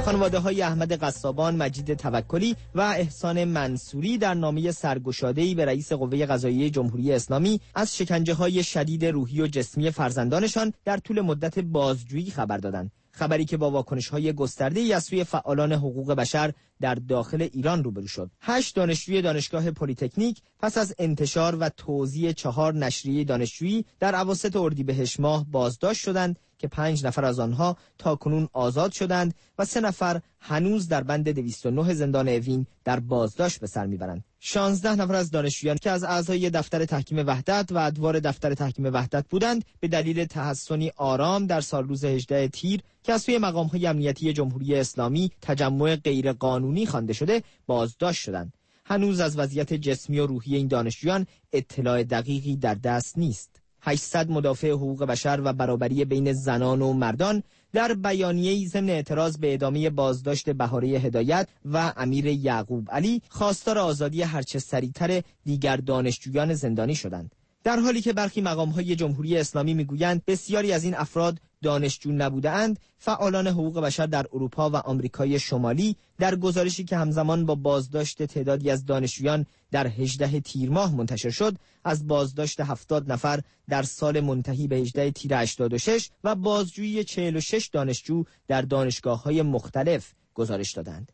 خانواده‌های احمد قصابان، مجید توکلی و احسان منصوری در نامه سرگشاده‌ای به رئیس قوه قضاییه جمهوری اسلامی از شکنجه‌های شدید روحی و جسمی فرزندانشان در طول مدت بازجویی خبر دادند. خبری که با واکنش‌های گسترده‌ای از سوی فعالان حقوق بشر در داخل ایران روبرو شد. هشت دانشجوی دانشگاه پلی‌تکنیک پس از انتشار و توزیع چهار نشریه دانشجویی در اواسط اردیبهشت ماه بازداشت شدند که پنج نفر از آنها تاکنون آزاد شدند و سه نفر هنوز در بند دویست و نه زندان اوین در بازداشت به سر میبرند. شانزده نفر از دانشجویان که از اعضای دفتر تحکیم وحدت و ادوار دفتر تحکیم وحدت بودند به دلیل تحسنی آرام در سالروز هجدهم تیر که از سوی مقام‌های امنیتی جمهوری اسلامی تجمع غیرقانونی خوانده شده بازداشت شدند. هنوز از وضعیت جسمی و روحی این دانشجویان اطلاع دقیقی در دست نیست. هشتصد مدافع حقوق بشر و برابری بین زنان و مردان در بیانیه‌ای ضمن اعتراض به ادامه بازداشت بهاره هدایت و امیر یعقوب علی خواستار آزادی هرچه سریعتر دیگر دانشجویان زندانی شدند. در حالی که برخی مقام‌های جمهوری اسلامی می‌گویند بسیاری از این افراد دانشجو نبوده‌اند، فعالان حقوق بشر در اروپا و آمریکای شمالی در گزارشی که همزمان با بازداشت تعدادی از دانشجویان در هجدهم تیر ماه منتشر شد، از بازداشت هفتاد نفر در سال منتهی به هجدهم تیر هشتاد و شش و بازجویی چهل و شش دانشجو در دانشگاه‌های مختلف گزارش دادند.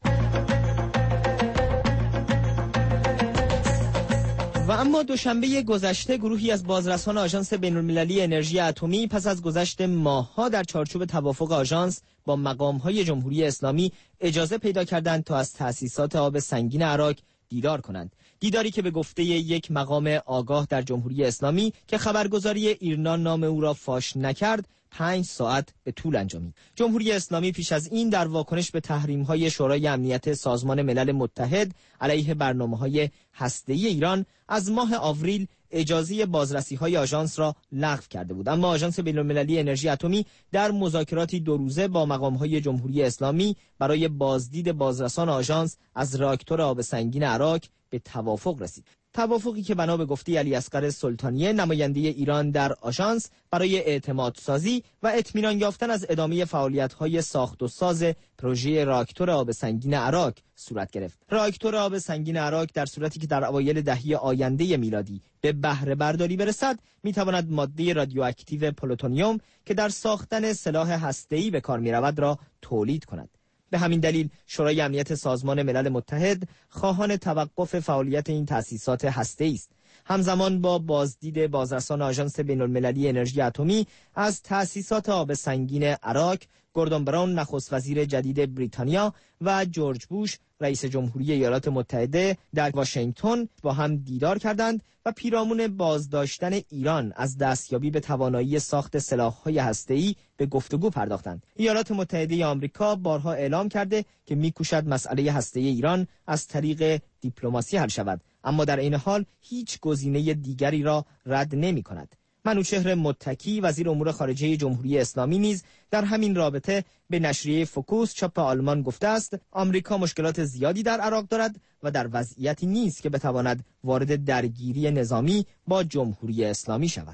و اما دوشنبه گذشته گروهی از بازرسان آژانس بین‌المللی انرژی اتمی پس از گذشت ماه‌ها در چارچوب توافق آژانس با مقام‌های جمهوری اسلامی اجازه پیدا کردند تا از تأسیسات آب سنگین عراق دیدار کنند. دیداری که به گفته یک مقام آگاه در جمهوری اسلامی که خبرگزاری ایرنا نام او را فاش نکرد، پنج ساعت به طول انجامید. جمهوری اسلامی پیش از این در واکنش به تحریم‌های شورای امنیت سازمان ملل متحد علیه برنامه‌های هسته‌ای ایران از ماه آوریل اجازه بازرسی‌های آژانس را لغو کرده بود، اما آژانس بین‌المللی انرژی اتمی در مذاکراتی دو روزه با مقام‌های جمهوری اسلامی برای بازدید بازرسان آژانس از راکتور آب سنگین عراق به توافق رسید. توافقی که بنا به گفته علی اصغر سلطانیه نماینده ایران در آژانس برای اعتماد سازی و اطمینان یافتن از ادامه فعالیت‌های ساخت و ساز پروژه راکتور آب سنگین عراق صورت گرفت. راکتور آب سنگین عراق در صورتی که در اوایل دهه آینده میلادی به بهره برداری برسد، میتواند ماده رادیواکتیو پلوتونیوم که در ساختن سلاح هسته‌ای به کار میرود را تولید کند. به همین دلیل شورای امنیت سازمان ملل متحد خواهان توقف فعالیت این تأسیسات هسته‌ای است. همزمان با بازدید بازرسان آژانس بین‌المللی انرژی اتمی از تأسیسات آب سنگین عراق، گوردون براون نخست وزیر جدید بریتانیا و جورج بوش رئیس جمهوری ایالات متحده در واشنگتن با هم دیدار کردند و پیرامون بازداشتن ایران از دستیابی به توانایی ساخت سلاح‌های هسته‌ای به گفتگو پرداختند. ایالات متحده آمریکا بارها اعلام کرده که می‌کوشد مسئله هسته‌ای ایران از طریق دیپلماسی حل شود، اما در این حال هیچ گزینه دیگری را رد نمی‌کند. منوچهر متکی وزیر امور خارجه جمهوری اسلامی نیز در همین رابطه به نشریه فوکوس چاپ آلمان گفته است آمریکا مشکلات زیادی در عراق دارد و در وضعیتی نیست که بتواند وارد درگیری نظامی با جمهوری اسلامی شود.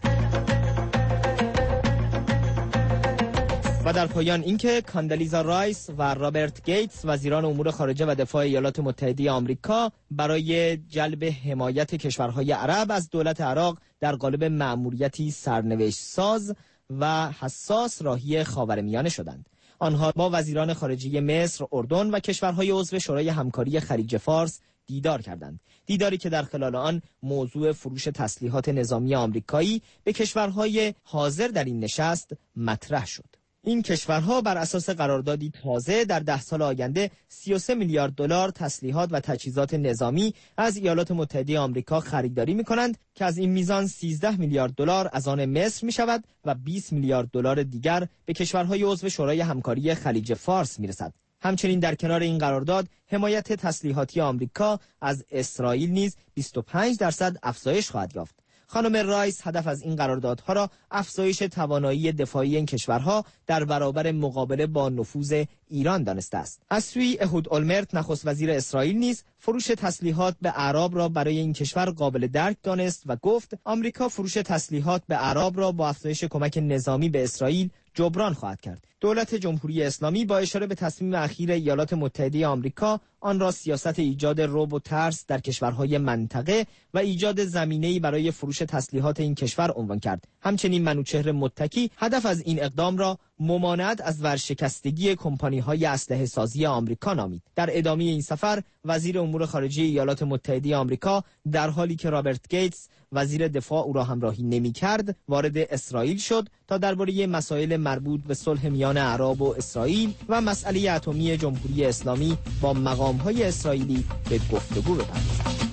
و در پایان اینکه کاندلیزا رایس و رابرت گیتس وزیران امور خارجه و دفاع ایالات متحده آمریکا برای جلب حمایت کشورهای عرب از دولت عراق در قالب مأموریتی سرنوشت ساز و حساس راهی خاورمیانه شدند. آنها با وزیران خارجه مصر، اردن و کشورهای عضو شورای همکاری خلیج فارس دیدار کردند. دیداری که در خلال آن موضوع فروش تسلیحات نظامی آمریکایی به کشورهای حاضر در این نشست مطرح شد. این کشورها بر اساس قراردادی تازه در ده سال آینده سی و سه میلیارد دلار تسلیحات و تجهیزات نظامی از ایالات متحده آمریکا خریداری می‌کنند که از این میزان سیزده میلیارد دلار از آن مصر می‌شود و بیست میلیارد دلار دیگر به کشورهای عضو شورای همکاری خلیج فارس می‌رسد. همچنین در کنار این قرارداد حمایت تسلیحاتی آمریکا از اسرائیل نیز بیست و پنج درصد افزایش خواهد یافت. خانم رایس هدف از این قراردادها را افزایش توانایی دفاعی این کشورها در برابر مقابله با نفوذ ایران دانسته است. از سوی اهود اولمرت نخست وزیر اسرائیل نیز فروش تسلیحات به اعراب را برای این کشور قابل درک دانست و گفت آمریکا فروش تسلیحات به اعراب را با افزایش کمک نظامی به اسرائیل جبران خواهد کرد. دولت جمهوری اسلامی با اشاره به تصمیم اخیر ایالات متحده آمریکا آن را سیاست ایجاد رعب و ترس در کشورهای منطقه و ایجاد زمینه‌ای برای فروش تسلیحات این کشور عنوان کرد. همچنین منوچهر متکی هدف از این اقدام را ممانعت از ورشکستگی کمپانی‌های اسلحه سازی آمریکا نامید. در ادامه این سفر وزیر امور خارجه ایالات متحده آمریکا در حالی که رابرت گیتس وزیر دفاع او را همراهی نمی‌کرد وارد اسرائیل شد تا درباره مسائل مربوط به صلح میان عرب و اسرائیل و مسئله اتمی جمهوری اسلامی با مقام‌های اسرائیلی به گفتگو بپردازد.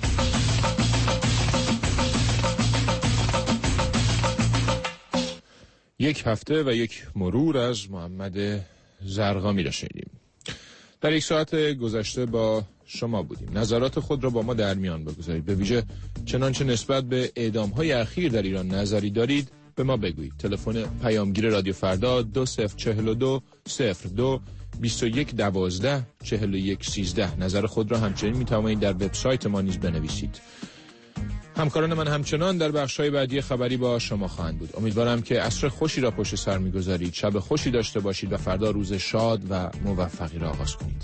یک هفته و یک مرور از محمد زرقامی را شنیدیم. در یک ساعت گذشته با شما بودیم. نظرات خود را با ما در میان بگذارید. به ویژه چنانچه نسبت به اعدام‌های اخیر در ایران نظری دارید به ما بگویید. تلفن پیامگیر رادیو فردا دو صفر چهل دو صفر دو بیست و یک دوازده چهل و یک سیزده. نظر خود را همچنین می‌توانید در وبسایت ما نیز بنویسید. همکاران من همچنان در بخش‌های بعدی خبری با شما خواهند بود. امیدوارم که عصر خوشی را پشت سر می‌گذارید، شب خوشی داشته باشید و فردا روز شاد و موفقی را آغاز کنید.